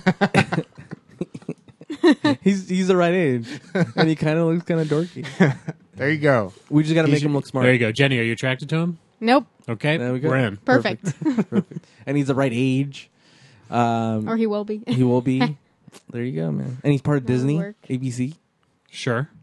he's he's the right age, and he kind of looks kind of dorky. There you go. We just got to He's make him your- look smart. There you go, Jenny. Are you attracted to him? Nope. Okay, There we go. we're in. Perfect. Perfect. And he's the right age. Um, Or he will be. he will be. There you go, man. And he's part of That would Disney, work. A B C. Sure.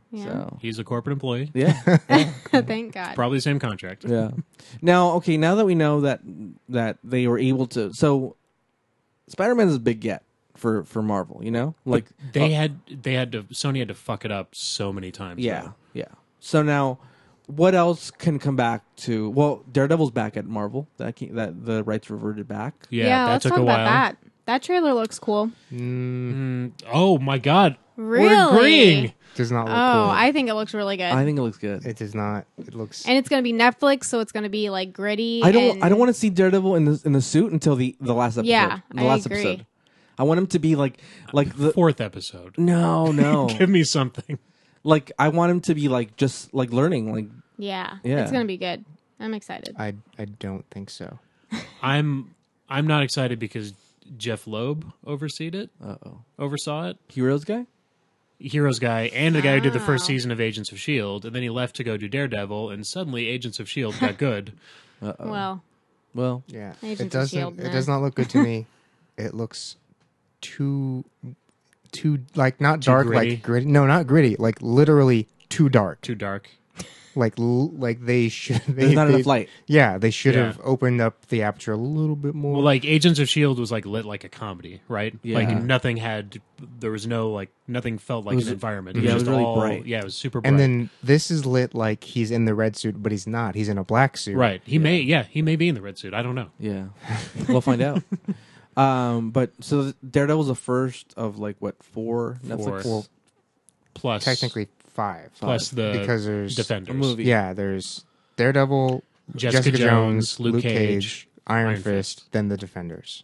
Yeah. So He's a corporate employee. yeah, Thank God. Probably the same contract. yeah. Now, okay, now that we know that that they were able to, so Spider-Man is a big get for for Marvel. You know, like They uh, had they had to Sony had to fuck it up so many times. yeah, though. yeah. So now, what else can come back to? Well, Daredevil's back at Marvel. That can, that the rights reverted back. Yeah, Yeah, that let's took talk a about while. that. That trailer looks cool. Mm, Mm, oh my god. Really? We're agreeing. does not Oh, look cool. I think it looks really good. I think it looks good. It does not. It looks. and it's going to be Netflix, so it's going to be like gritty. I don't. and- I don't want to see Daredevil in the in the suit until the the last episode. Yeah, the I last agree. episode. I want him to be like like the Fourth episode. no no Give me something. like I want him to be like just like learning like Yeah, Yeah. it's going to be good. I'm excited. I I don't think so. I'm I'm not excited because Jeff Loeb overseed it, uh oh oversaw it. Heroes guy. Heroes guy and the guy who did the first Wow. season of Agents of Shield, and then he left to go do Daredevil, and suddenly Agents of Shield got good. Uh oh. Well, Well, Yeah, Agents it of doesn't. S.H.I.E.L.D., It nah. does not look good to me. It looks too, too like not Too dark, gritty? like gritty. No, not gritty. Like literally too dark. Too dark. Like l- like they should. They, there's not they- enough light. Yeah, they should Yeah. have opened up the aperture a little bit more. Well, like Agents of Shield was like lit like a comedy, right? Yeah. Like nothing had, there was no like nothing felt like was- an environment. yeah, it was just really all, bright. Yeah, it was super bright. and then this is lit like he's in the red suit, but he's not. He's in a black suit. right, he may, yeah, he may be in the red suit. I don't know. Yeah, we'll find out. Um, but so Daredevil's the first of like what four Netflix Four. Well, Plus, technically five. plus the because there's Defenders, a movie. Yeah, there's Daredevil, Jessica, Jessica, Jones, Jones, Luke, Luke Cage, Cage, Iron, Iron Fist, Fist. then the Defenders.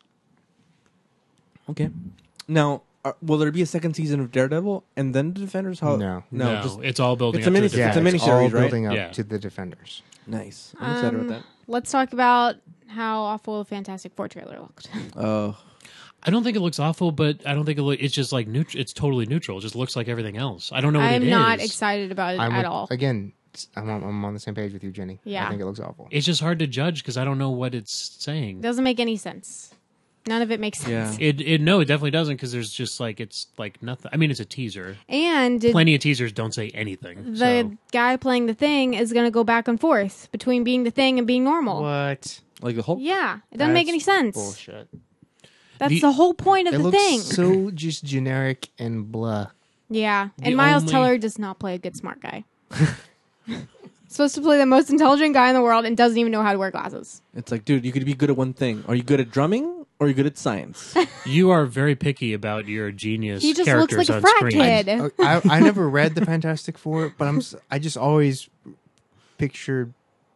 Okay. Now, uh, will there be a second season of Daredevil and then the Defenders? How? No. no, No, just it's all building it's a up to mini- the Yeah, it's a Defenders. miniseries, all right? building up Yeah. to the Defenders. nice. I'm excited Um, about let's talk about how awful the Fantastic Four trailer looked. that. Oh, I don't think it looks awful, but I don't think it look, it's just like neut- it's totally neutral. It just looks like everything else. I don't know what I'm it not is. excited about it I'm at with- all. Again, it's- I'm on, I'm on the same page with you, Jenny. Yeah. I think it looks awful. It's just hard to judge because I don't know what it's saying. It doesn't make any sense. None of it makes sense. Yeah. It, it no, it definitely doesn't because there's just like it's like nothing. I mean, it's a teaser. And did Plenty of teasers don't say anything. the so. guy playing the Thing is going to go back and forth between being the Thing and being normal. What? like the Hulk. Yeah, it doesn't make That's any sense. Bullshit. That's The- the, whole point of It the looks Thing. so just generic and blah. Yeah, The and Miles only- Teller does not play a good smart guy. Supposed to play the most intelligent guy in the world and doesn't even know how to wear glasses. It's like, dude, you could be good at one thing. Are you good at drumming or are you good at science? You are very picky about your genius He just looks characters like a on frat screen. kid. Uh, I, I never read the Fantastic Four, but I'm s- I just always pictured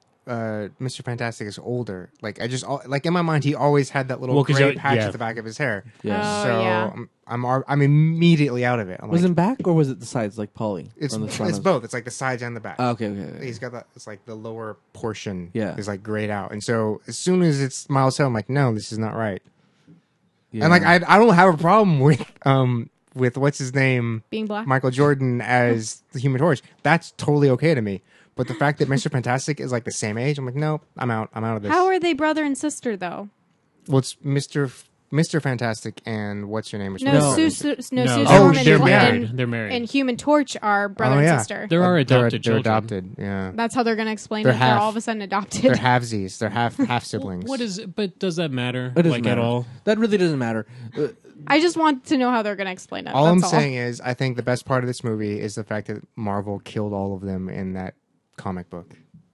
uh, Mister Fantastic as older. Like I just al- like in my mind, he always had that little Well, 'cause gray you- patch yeah. at the back of his hair. Yeah. Oh, so yeah. I'm I'm, ar- I'm immediately out of it. I'm was like, it back or was it the sides like Polly? it's from the it's Sopranos? both. It's like the sides and the back. Oh, okay, okay. okay. He's got that. It's like the lower portion. Yeah. is like grayed out, and so as soon as it's Miles Teller, I'm like, no, this is not right. Yeah. And like I I don't have a problem with um with what's his name Being black. Michael Jordan as the Human Torch. That's totally okay to me. But the fact that Mister Fantastic is like the same age, I'm like, no, I'm out. I'm out of this. How are they brother and sister though? well, it's Mister F- Mister Fantastic and what's your name? It's No, No. Sue, Sue, no, No, Sue Oh, Storm they're and, married. and, They're married. and Human Torch are brother Oh, and yeah. sister. There are Uh, adopted they're, children. They're adopted. Yeah, That's how they're going to explain They're it. They're half- all of a sudden adopted. they're halvesies. They're half half siblings. What is it? But does that matter? It doesn't like matter. at all? That really doesn't matter. Uh, I just want to know how they're going to explain it. all I'm That's saying is, I think the best part of this movie is the fact that Marvel killed all of them in that comic book.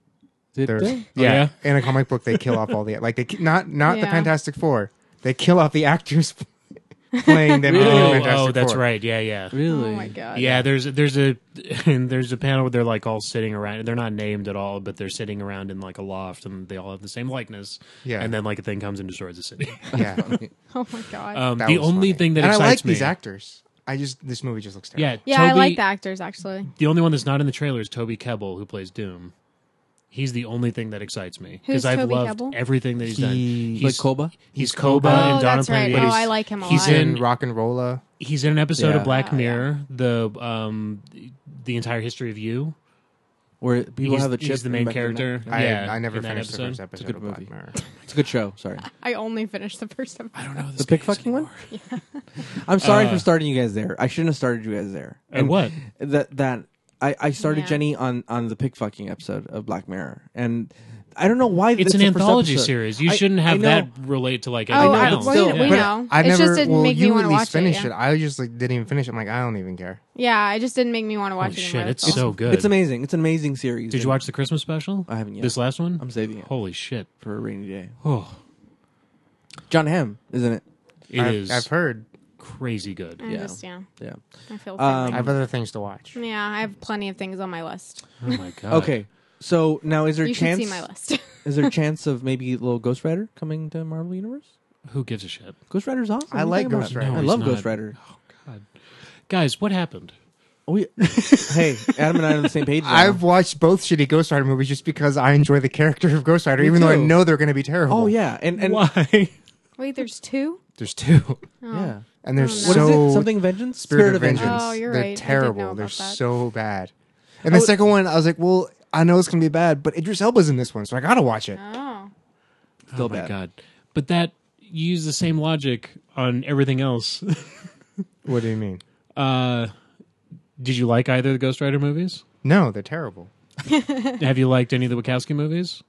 did There's- they? yeah? in a comic book, they kill off all the like they ki- not not the Yeah. Fantastic Four. They kill off the actors playing them. in the Really? Oh, Fantastic oh, that's Four. right. Yeah, yeah. Really? Oh my god. Yeah, there's there's a there's a panel where they're like all sitting around. They're not named at all, but they're sitting around in like a loft, and they all have the same likeness. Yeah. and then like a thing comes and destroys the city. Yeah, Oh my god. Um, that the was only funny. thing that and I excites like me, these actors. I just this movie just looks terrible. yeah, yeah, I Toby- like the actors actually. The only one that's not in the trailer is Toby Kebbell, who plays Doom. He's the only thing that excites me Who's I've Toby loved Kebbell? everything that he's done. He- Like Koba? He's Koba Oh, and Donna that's right. Plainview. Oh, I like him a He's lot. He's in in Rock and Rolla. he's in an episode Yeah. of Black Oh, yeah. Mirror, the um the entire history of you. Where people he's, have the chip. he's the in main back of their character. neck? I, yeah, I never in that finished the episode. first episode good of Black movie. Mirror. It's a good show. Sorry. I only finished the first episode. I don't know The pig fucking one? I'm sorry for starting you guys there. I shouldn't have started you guys there. And what? That that I, I started Yeah. Jenny on, on the pig fucking episode of Black Mirror, and I don't know why It's that's an the first anthology episode. series. You I- shouldn't I have know. that relate to like Oh, everything I, else. well, still- yeah, we but know. I it never. just didn't well, make you me at want to least watch finish it. it. Yeah. I just like didn't even finish it. I'm like, I don't even care. yeah, it just didn't make me want to watch Holy it shit, anymore. it's That's all. so good. It's amazing. It's an amazing series. Did you and watch the Christmas special? I haven't yet. This last one? I'm saving it Holy shit. for a rainy day. Oh, John Hamm, isn't it? it I've, is I've heard. crazy good. I Yeah. just, yeah, Yeah. I feel. Um, I have other things to watch. yeah, I have plenty of things on my list. Oh my god. Okay. So now, is there a You chance? should see my list. Is there a chance of maybe a little Ghost Rider coming to Marvel Universe? Who gives a shit? Ghost Rider's awesome. I What are you like talking Ghost about? Rider. I No, love he's Ghost not. Rider. God. Guys, what happened? We, hey, Adam and I are on the same page. Now. I've watched both shitty Ghost Rider movies just because I enjoy the character of Ghost Rider, Me even though I too. know they're going to be terrible. Oh yeah, and and Why? Wait, there's two. There's two, Oh. yeah. and they're Oh, no. What is so it? Something Vengeance? Spirit, of Vengeance. Oh, you're they're right. I did know terrible. about They're that. so bad. And the Oh. second one, I was like, well, I know it's going to be bad, but Idris Elba's in this one, so I got to watch it. Oh, Still oh my bad. god. But that you use the same logic on everything else. What do you mean? uh did you like either of the Ghost Rider movies? No, they're terrible. Have you liked any of the Wachowski movies?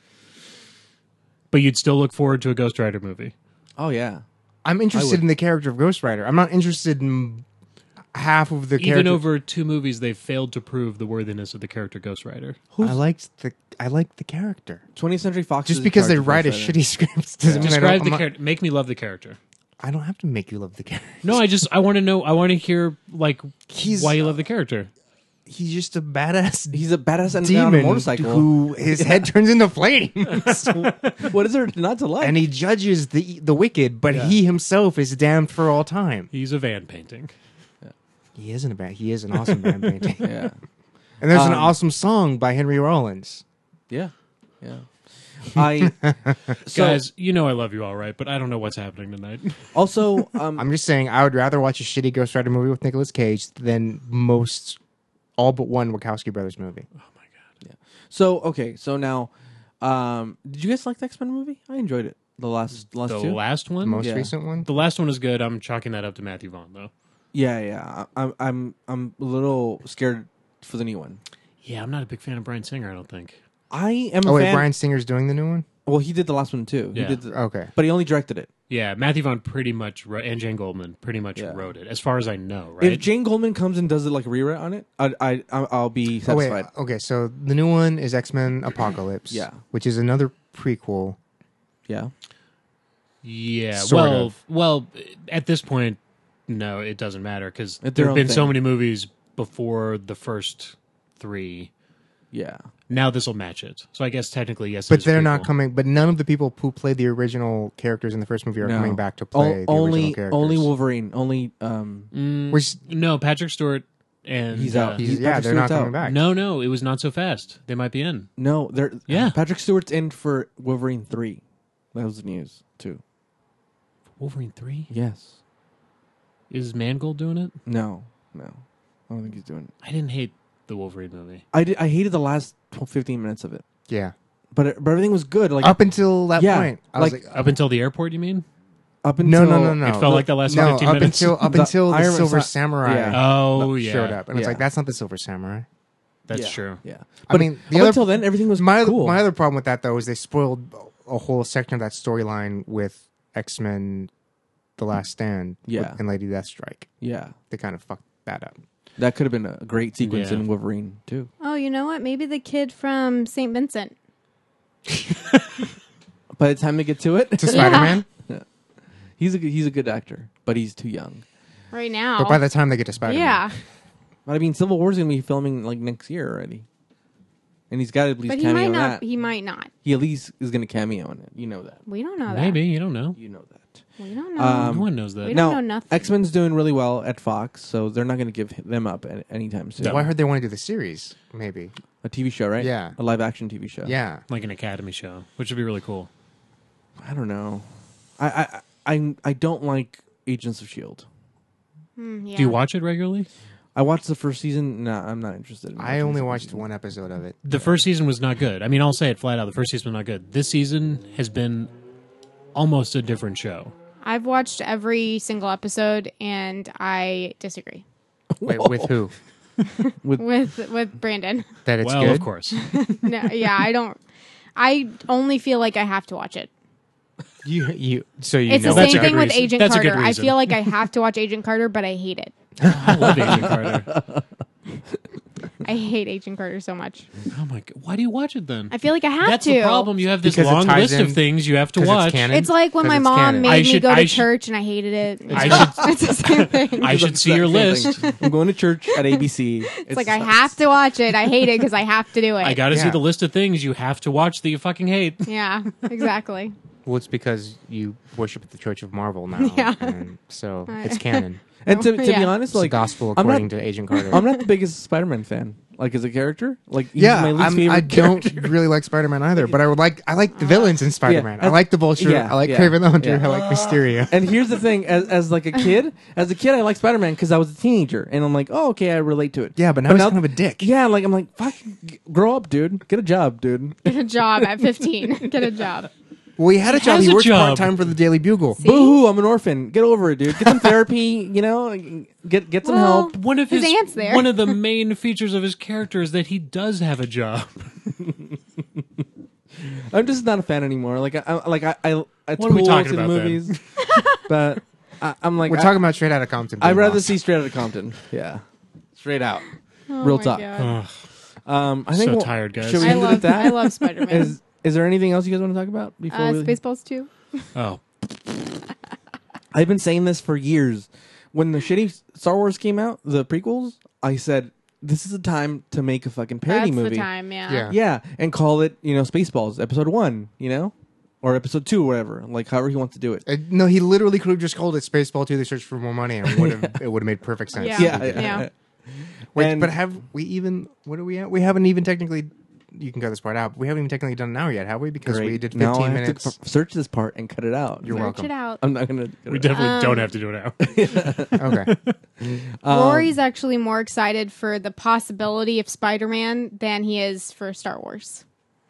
But you'd still look forward to a Ghost Rider movie. Oh yeah. I'm interested would- in the character of Ghost Rider. I'm not interested in half of the Even character. over two movies, they've failed to prove the worthiness of the character Ghost Rider. Who's I liked the I liked the character. twentieth Century Fox? Just is in because they charge of write a Ghost Rider. shitty script doesn't mean I Describe don't. the I'm character. Make me love the character. not- I don't have to make you love the character. No, I just I want to know. I want to hear like He's- why you love the character. He's just a badass He's a badass and on a demon motorcycle. who his head turns into flames, What is there not to like? and he judges the the wicked, but he himself is damned for all time. He's a van painting. He isn't a bad. He is an awesome band painting, yeah, and there's an Um, awesome song by Henry Rollins. yeah, yeah. I so, Guys, you know I love you all right, but I don't know what's happening tonight. also um, I'm just saying, I would rather watch a shitty Ghost Rider movie with Nicolas Cage than most, all but one Wachowski brothers movie. so okay. So now, um, did you guys like the X Men movie? I enjoyed it. The last last The two. last The one, most Yeah. recent one. the last one is good. I'm chalking that up to Matthew Vaughn though. yeah, yeah. I- I'm I'm I'm a little scared for the new one. Yeah, I'm not a big fan of Bryan Singer. I don't think. I am a Oh wait, fan. Bryan Singer's doing the new one. Well, he did the last one too. Yeah. He did, the, Okay. but he only directed it. Yeah, Matthew Vaughn pretty much wrote, and Jane Goldman pretty much Yeah. wrote it, as far as I know. Right? If Jane Goldman comes and does it like a rewrite on it, I I I'll I'll be Oh wait. satisfied. Okay, so the new one is X Men Apocalypse. Yeah. Which is another prequel. Yeah. yeah. Sort well, of. well, at this point, no, it doesn't matter because It's there their have own been so thing. many movies before the first three. Yeah. Now this will match it. So I guess technically, yes. it But is a they're not prequel. coming. But none of the people who played the original characters in the first movie are No. coming back to O- play the only original characters. only Wolverine. Only um. Mm, Which no, Patrick Stewart and He's uh, out. he's, He's- yeah, Patrick they're not Stewart's coming out. back. No, no, it was not so fast. They might be in. No, they're Yeah. Patrick Stewart's in for Wolverine three. That was the news too. Wolverine three Yes. is Mangold doing it? No. No. I don't think he's doing it. I didn't hate the Wolverine movie. I did. I hated the last twelve, fifteen minutes of it, Yeah. but it, but everything was good. Like Up until that Yeah, point, I was like- like, Up until the airport, you mean? up until no, no, no, no. It felt like the last no, fifteen up minutes. until up The until the Iron Man Silver Sa- Samurai Yeah. Oh yeah, showed up, and it's Yeah. like that's not the Silver Samurai. That's Yeah, true. Yeah, I but mean, the up other- until then, everything was My cool. my other problem with that though is they spoiled a whole section of that storyline with X Men: The Last Stand, Yeah. with- and Lady Deathstrike. yeah, They kind of fucked that up. that could have been a great sequence Yeah. in Wolverine too. oh, you know what? Maybe the kid from Saint Vincent. By the time they get to it, To Spider Man, he's a good- he's a good actor, but he's too young. Right now. but by the time they get to Spider Man, yeah, But I mean, Civil War's gonna be filming like next year already, and he's got to at least but he cameo might in not. that. He might not. He at least is gonna cameo in it. You know that. We don't know that. Maybe you don't know. You know that. We don't know. Um, no one knows that. we now, don't know nothing. X Men's doing really well at Fox, so they're not going to give them up at, anytime soon. Well, I heard they want to do the series. Maybe, A T V show, right? Yeah. a live action T V show. yeah. Like an Academy show, which would be really cool. I don't know. I I I, I don't like Agents of Shield. Hmm, yeah. Do you watch it regularly? I watched the first season. No, I'm not interested. in I watching only the second watched season. one episode of it. The first season was not good. I mean, I'll say it flat out. The first season was not good. This season has been almost a different show. I've watched every single episode, and I disagree. Wait, with who? with with with Brandon. That it's well, good. of course. No, yeah, I don't. I only feel like I have to watch it. You you so you It's know the That's same a good thing with reason. Agent That's a good Carter. I reason. feel like I have to watch Agent Carter, but I hate it. I love Agent Carter. I hate Agent Carter so much. Oh my god! Why do you watch it then? I feel like I have That's to. the problem. You have this Because it long ties list of in- things you have to 'cause it's watch. canon. It's like when 'Cause my it's mom canon. made I me should- go to I should- church and I hated it. It's, I just- it's the same thing. I should see your list. I'm going to church at A B C. It's like I have to watch it. I hate it because I have to do it. I got to see Yeah. the list of things you have to watch that you fucking hate. Yeah, exactly. Well, it's because you worship at the Church of Marvel now. Yeah. And so I- it's canon. And to, to be Yeah. honest, It's the like gospel I'm not- according to Agent Carter. I'm not the biggest Spider-Man fan. Like as a character, like he's yeah, my least I'm, favorite I don't character. really like Spider-Man either, but I would like I like the villains in Spider-Man. I that's- like the Vulture. yeah, I like yeah, Kraven the Hunter. yeah. I like Mysterio. And here's the thing: as as like a kid, as a kid, I like Spider-Man because I was a teenager, and I'm like, oh, okay, I relate to it. Yeah, but now But he's now- kind of a dick. Yeah, like I'm like, fuck, g- grow up, dude. Get a job, dude. Get a job at fifteen. Get a job. Well, he had a He job. has He a worked job. part time for the Daily Bugle. See? Boo hoo! I'm an orphan. Get over it, dude. Get some therapy. You know, get get some Well, help. One of His his, aunt's there. one of the main features of his character is that he does have a job. I'm just not a fan anymore. Like I, I like I, I it's What are we cool talking to the about then? movies, but I, I'm like We're I, talking about Straight Outta Compton. I'd being rather lost. see Straight Outta Compton. Yeah, straight out. Oh Real my talk. God. Ugh, Um, I think so we'll- tired, guys. Should we I end it love at that? I love Spider Man. Is is there anything else you guys want to talk about before Uh, we? Spaceballs two. Oh, I've been saying this for years. When the shitty Star Wars came out, the prequels, I said this is the time to make a fucking parody That's movie. the time. Yeah. Yeah. Yeah, and call it, you know, Spaceballs, episode one, you know, or episode two, whatever, like however he wants to do it. Uh, no, he literally could have just called it Spaceball two, The Search for More Money, and it would have it would have made perfect sense. Yeah. Yeah, He did. Yeah. Wait, And- but have we even? What are we at? We haven't even technically. You can cut this part out. But we haven't even technically done it now yet, have we? Because we Great. did Now fifteen I have minutes. to f- search this part and cut it out. You're Search welcome. it out. I'm not gonna. we definitely Um, don't have to do it now. Okay. Um, Rory's actually more excited for the possibility of Spider Man than he is for Star Wars.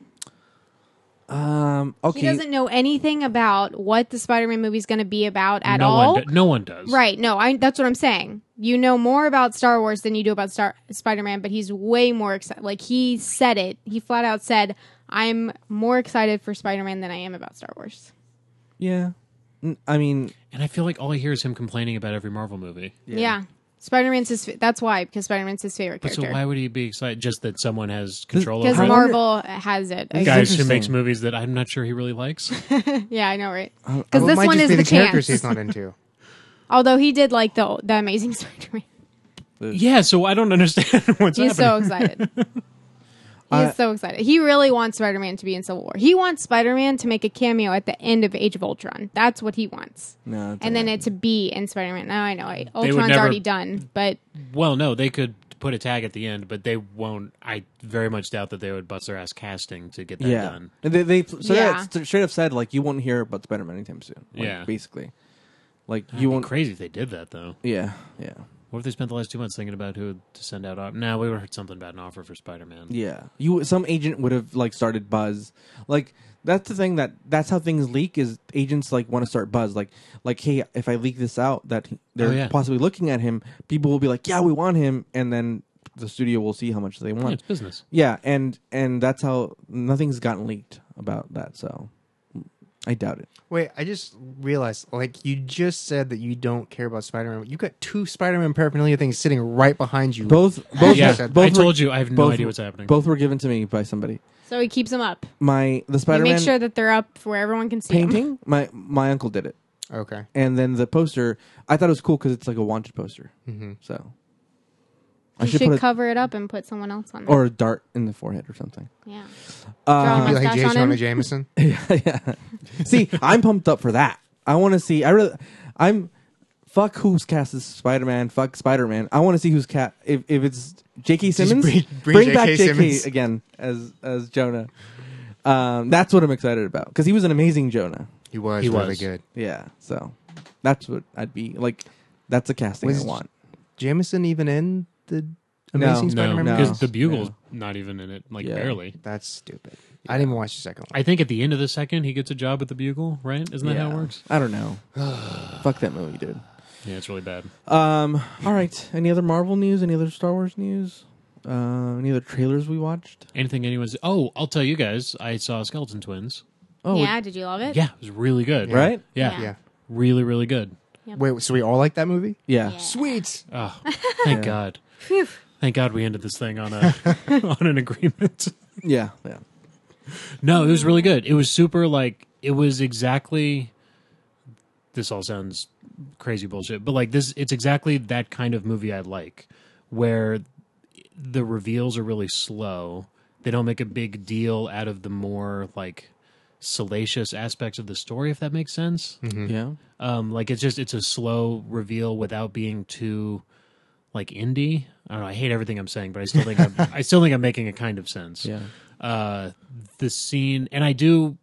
Um. Okay. He doesn't know anything about what the Spider Man movie is going to be about at no all. One do- no one does. Right. No, I, that's what I'm saying. You know more about Star Wars than you do about Star Spider-Man, but he's way more excited. Like, he said it. He flat out said, I'm more excited for Spider-Man than I am about Star Wars. Yeah. N- I mean, And I feel like all I hear is him complaining about every Marvel movie. Yeah. Spider-Man's his... fa- That's why, because Spider-Man's his favorite But so character. why would he be excited? Just that someone has control Because over it? Marvel has it. It's Guys who interesting. makes movies that I'm not sure he really likes. Yeah, I know, right? I- Because Well, it this might one just is be the the characters chance. he's not into. Although he did like the the Amazing Spider-Man. Yeah, so I don't understand what's He's so happening. excited. He's I- so excited. He really wants Spider-Man to be in Civil War. He wants Spider-Man to make a cameo at the end of Age of Ultron. That's what he wants. no. it's And then not. it to be in Spider-Man. Now I know I, would Ultron's never- already done, but Well, no, they could put a tag at the end, but they won't. I very much doubt that they would bust their ass casting to get that yeah. done. And they they so Yeah. yeah. straight up said like you won't hear about Spider-Man anytime soon. Like, Yeah. Basically, like It'd you be won't. crazy if they did that, though. Yeah. Yeah. What if they spent the last two months thinking about who to send out? Off- nah, we heard something about an offer for Spider-Man. Yeah, you some agent would have like started Buzz. Like that's the thing that that's how things leak is agents like want to start Buzz. Like like hey, if I leak this out that he- they're Oh, yeah. possibly looking at him, people will be like, yeah, we want him, and then the studio will see how much they Yeah, want. it's business. Yeah, and and that's how nothing's gotten leaked about that. So I doubt it. Wait, I just realized, like, you just said that you don't care about Spider-Man. You got two Spider-Man paraphernalia things sitting right behind you. Both both Yeah, said- both I were- told you I have no both idea were- what's happening. Both were given to me by somebody. so he keeps them up. My the He Spider-Man makes sure that they're up where everyone can see 'em. painting. My my uncle did it. Okay. And then the poster, I thought it was cool because it's like a wanted poster. Mm-hmm. So I You should should put a, cover it up and put someone else on there. or a dart in the forehead or something. yeah. Uh, Draw You'd be like mustache J. on Jonah him? Jameson. yeah. See, I'm pumped up for that. I want to see. I really, I'm. Fuck who's cast as Spider Man. Fuck Spider Man. I want to see who's cat. If if it's J K Simmons, bring- bring back J K J K Simmons. again as as Jonah. Um, that's what I'm excited about because he was an amazing Jonah. He was He really was. good. Yeah, so that's what I'd be like. That's a casting Was- I want. Jameson even in the No. Amazing no, Spider-Man no. movie? because the Bugle's no. not even in it, like Yeah. barely. That's stupid. I didn't even watch the second one. I think at the end of the second, he gets a job with the Bugle, right? Isn't that how it Yeah. works? I don't know. Fuck that movie, dude. Yeah, it's really bad. Um, all right. Any other Marvel news? Any other Star Wars news? Uh, any other trailers we watched? Anything anyone's... Oh, I'll tell you guys. I saw Skeleton Twins. Oh, yeah, did you love it? Yeah, it was really good. Yeah. right? Yeah. Yeah. Really, really good. Yep. Wait, so we all like that movie? Yeah. Yeah. Sweet. Oh, thank Yeah. God. Phew. Thank God we ended this thing on a on an agreement. Yeah. Yeah. No, it was really good. It was super, like, it was exactly... This all sounds crazy bullshit, but, like, this, it's exactly that kind of movie I like, where the reveals are really slow. They don't make a big deal out of the more, like, salacious aspects of the story, if that makes sense. Yeah. Um, like, it's just, it's a slow reveal without being too, like, indie. I don't know, I hate everything I'm saying, but I still think I'm, I still think I'm making a kind of sense. Yeah. Uh, the scene, and I do,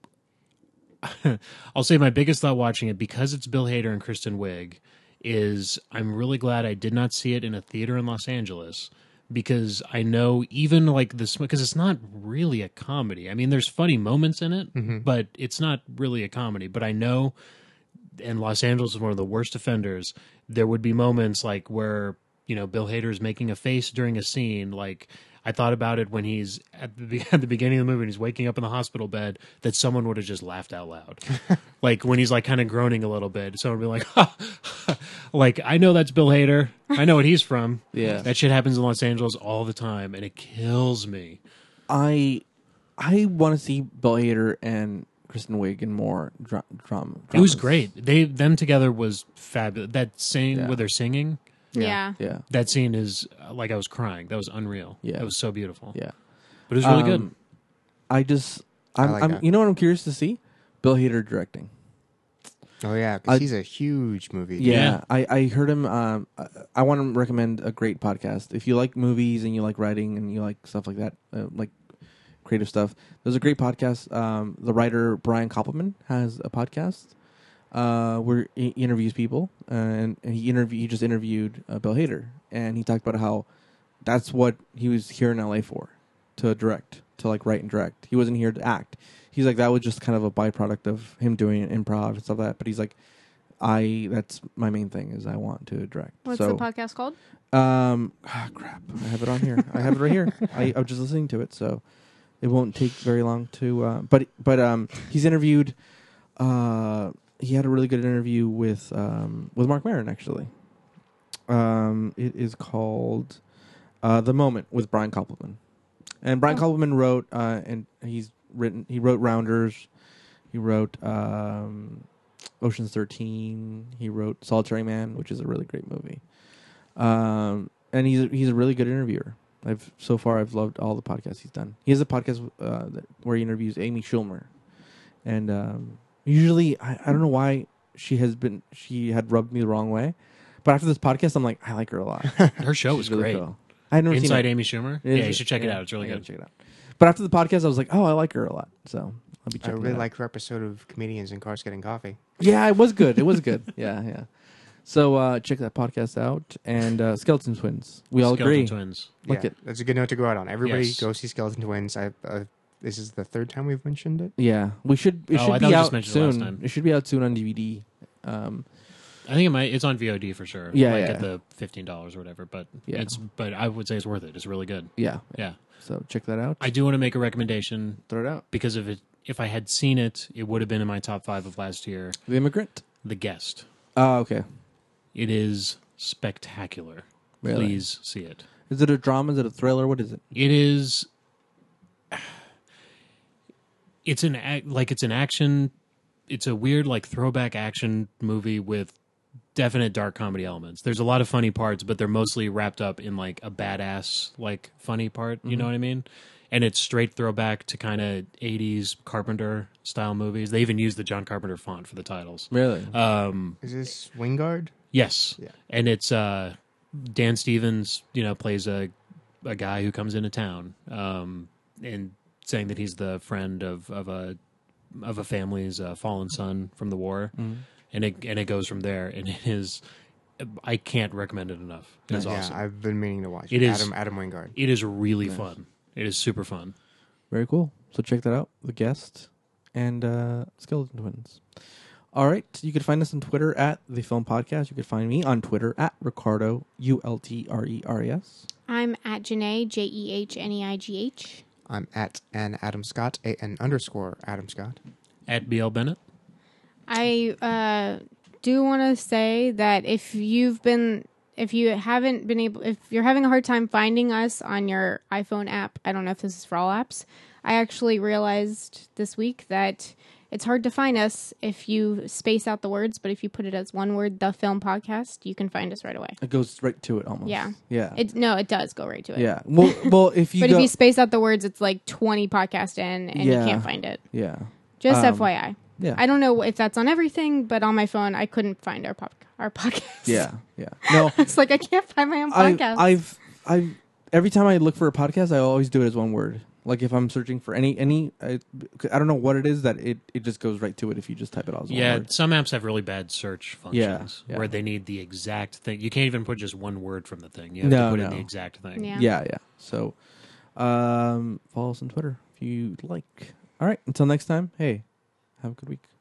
I'll say my biggest thought watching it, because it's Bill Hader and Kristen Wiig, is I'm really glad I did not see it in a theater in Los Angeles, because I know even like this, because it's not really a comedy. I mean, there's funny moments in it, but it's not really a comedy. But I know, and Los Angeles is one of the worst offenders, there would be moments like where, you know, Bill Hader is making a face during a scene, like, I thought about it when he's at the, at the beginning of the movie and he's waking up in the hospital bed, that someone would have just laughed out loud. Like when he's like kind of groaning a little bit, someone would be like, ha, ha. Like, I know that's Bill Hader. I know what he's from. Yeah. That shit happens in Los Angeles all the time and it kills me. I I want to see Bill Hader and Kristen Wiig in more dra- drama. It was dramas. great. They them together was fabulous. That scene Yeah. where they're singing, Yeah. Yeah. that scene is uh, like I was crying. That was unreal. Yeah. That was so beautiful. Yeah. But it was really Um, good. I just I'm, like I'm that. you know what I'm curious to see? Bill Hader directing. Oh yeah, because I- he's a huge movie. Yeah, Yeah. I, I heard him. Um, I, I want to recommend a great podcast. If you like movies and you like writing and you like stuff like that, uh, like creative stuff, there's a great podcast. Um, the writer Brian Koppelman has a podcast uh, where he interviews people, uh, and, and he interview he just interviewed uh, Bill Hader, and he talked about how that's what he was here in L A for, to direct, to like write and direct. He wasn't here to act. He's like, that was just kind of a byproduct of him doing improv and stuff like that. But he's like, I that's my main thing is I want to direct. What's so, the podcast called? Um, ah, crap, I have it on here. I have it right here. I, I was just listening to it, so it won't take very long to. Uh, but but um, he's interviewed. Uh, he had a really good interview with um with Mark Maron actually. Um, it is called uh, The Moment with Brian Koppelman, and Brian Oh. Koppelman wrote uh and he's written he wrote Rounders, he wrote um, Ocean's thirteen, he wrote Solitary Man, which is a really great movie. Um, and he's a, he's a really good interviewer. I've so far I've loved all the podcasts he's done. He has a podcast uh, that, where he interviews Amy Schumer, and um, usually I, I don't know why she has been she had rubbed me the wrong way, but after this podcast I'm like I like her a lot. Her show was She's really great. cool. I had never Inside seen it. Amy Schumer. Is Yeah, you it? should check it Yeah, out. It's really I gotta good. Check it out. But after the podcast I was like, oh, I like her a lot. So I'll be I checking. really it out. like her episode of Comedians in Cars Getting Coffee. Yeah, it was good. It was good. Yeah, yeah. So uh, check that podcast out. And uh, Skeleton Twins. We all Skeleton agree. Twins. Like yeah, it. that's a good note to go out on. Everybody Yes. go see Skeleton Twins. I uh, this is the third time we've mentioned it. Yeah, we should. It Oh, should I be thought we just out mentioned it last soon. time. It should be out soon on D V D. Um, I think it might. It's on V O D for sure. Yeah, like yeah. at the fifteen dollars or whatever. But Yeah. it's. But I would say it's worth it. It's really good. yeah. Yeah. So check that out. I do want to make a recommendation Throw it out. because if it if I had seen it, it would have been in my top five of last year. The Immigrant. The Guest. Oh, okay. It is spectacular. Really? Please see it. Is it a drama? Is it a thriller? What is it? It is. It's an ac- like it's an action. It's a weird like throwback action movie with definite dark comedy elements. There's a lot of funny parts, but they're mostly wrapped up in like a badass like funny part. You know what I mean? And it's straight throwback to kind of eighties Carpenter style movies. They even use the John Carpenter font for the titles. Really? Um, Is this Wingard? yes, Yeah. and it's uh, Dan Stevens. You know, plays a a guy who comes into town um, and saying that he's the friend of of a of a family's uh, fallen son from the war, and it and it goes from there. And it is, I can't recommend it enough. It is Yeah, awesome. I've been meaning to watch It it. is- Adam Adam Wingard. It is really fun. It is super fun. Very cool. So check that out. The Guest and uh, Skeleton Twins. All right. You can find us on Twitter at The Film Podcast. You can find me on Twitter at Ricardo, U L T R E R E S. I'm at Janae, J E H N E I G H. I'm at N Adam Scott, A N underscore Adam Scott. At B L Bennett. I uh, do want to say that if you've been, if you haven't been able, if you're having a hard time finding us on your iPhone app, I don't know if this is for all apps. I actually realized this week that it's hard to find us if you space out the words, but if you put it as one word, The Film Podcast, you can find us right away. It goes right to it almost. Yeah. Yeah. It no, it does go right to it. yeah. Well, well, if you But go, if you space out the words, it's like twenty podcasts in, and Yeah. you can't find it. yeah. Just Um, F Y I. Yeah. I don't know if that's on everything, but on my phone, I couldn't find our pop- our podcast. Yeah. Yeah. No, It's like I can't find my own I, podcast. I've, I've, every time I look for a podcast, I always do it as one word. Like if I'm searching for any, any, I, I don't know what it is that it, it just goes right to it if you just type it out as Yeah, one word. some apps have really bad search functions Yeah, yeah. where they need the exact thing. You can't even put just one word from the thing. You have No, to put in no. the exact thing. Yeah. Yeah. Yeah. So, um, follow us on Twitter if you like. All right. Until next time. Hey, have a good week.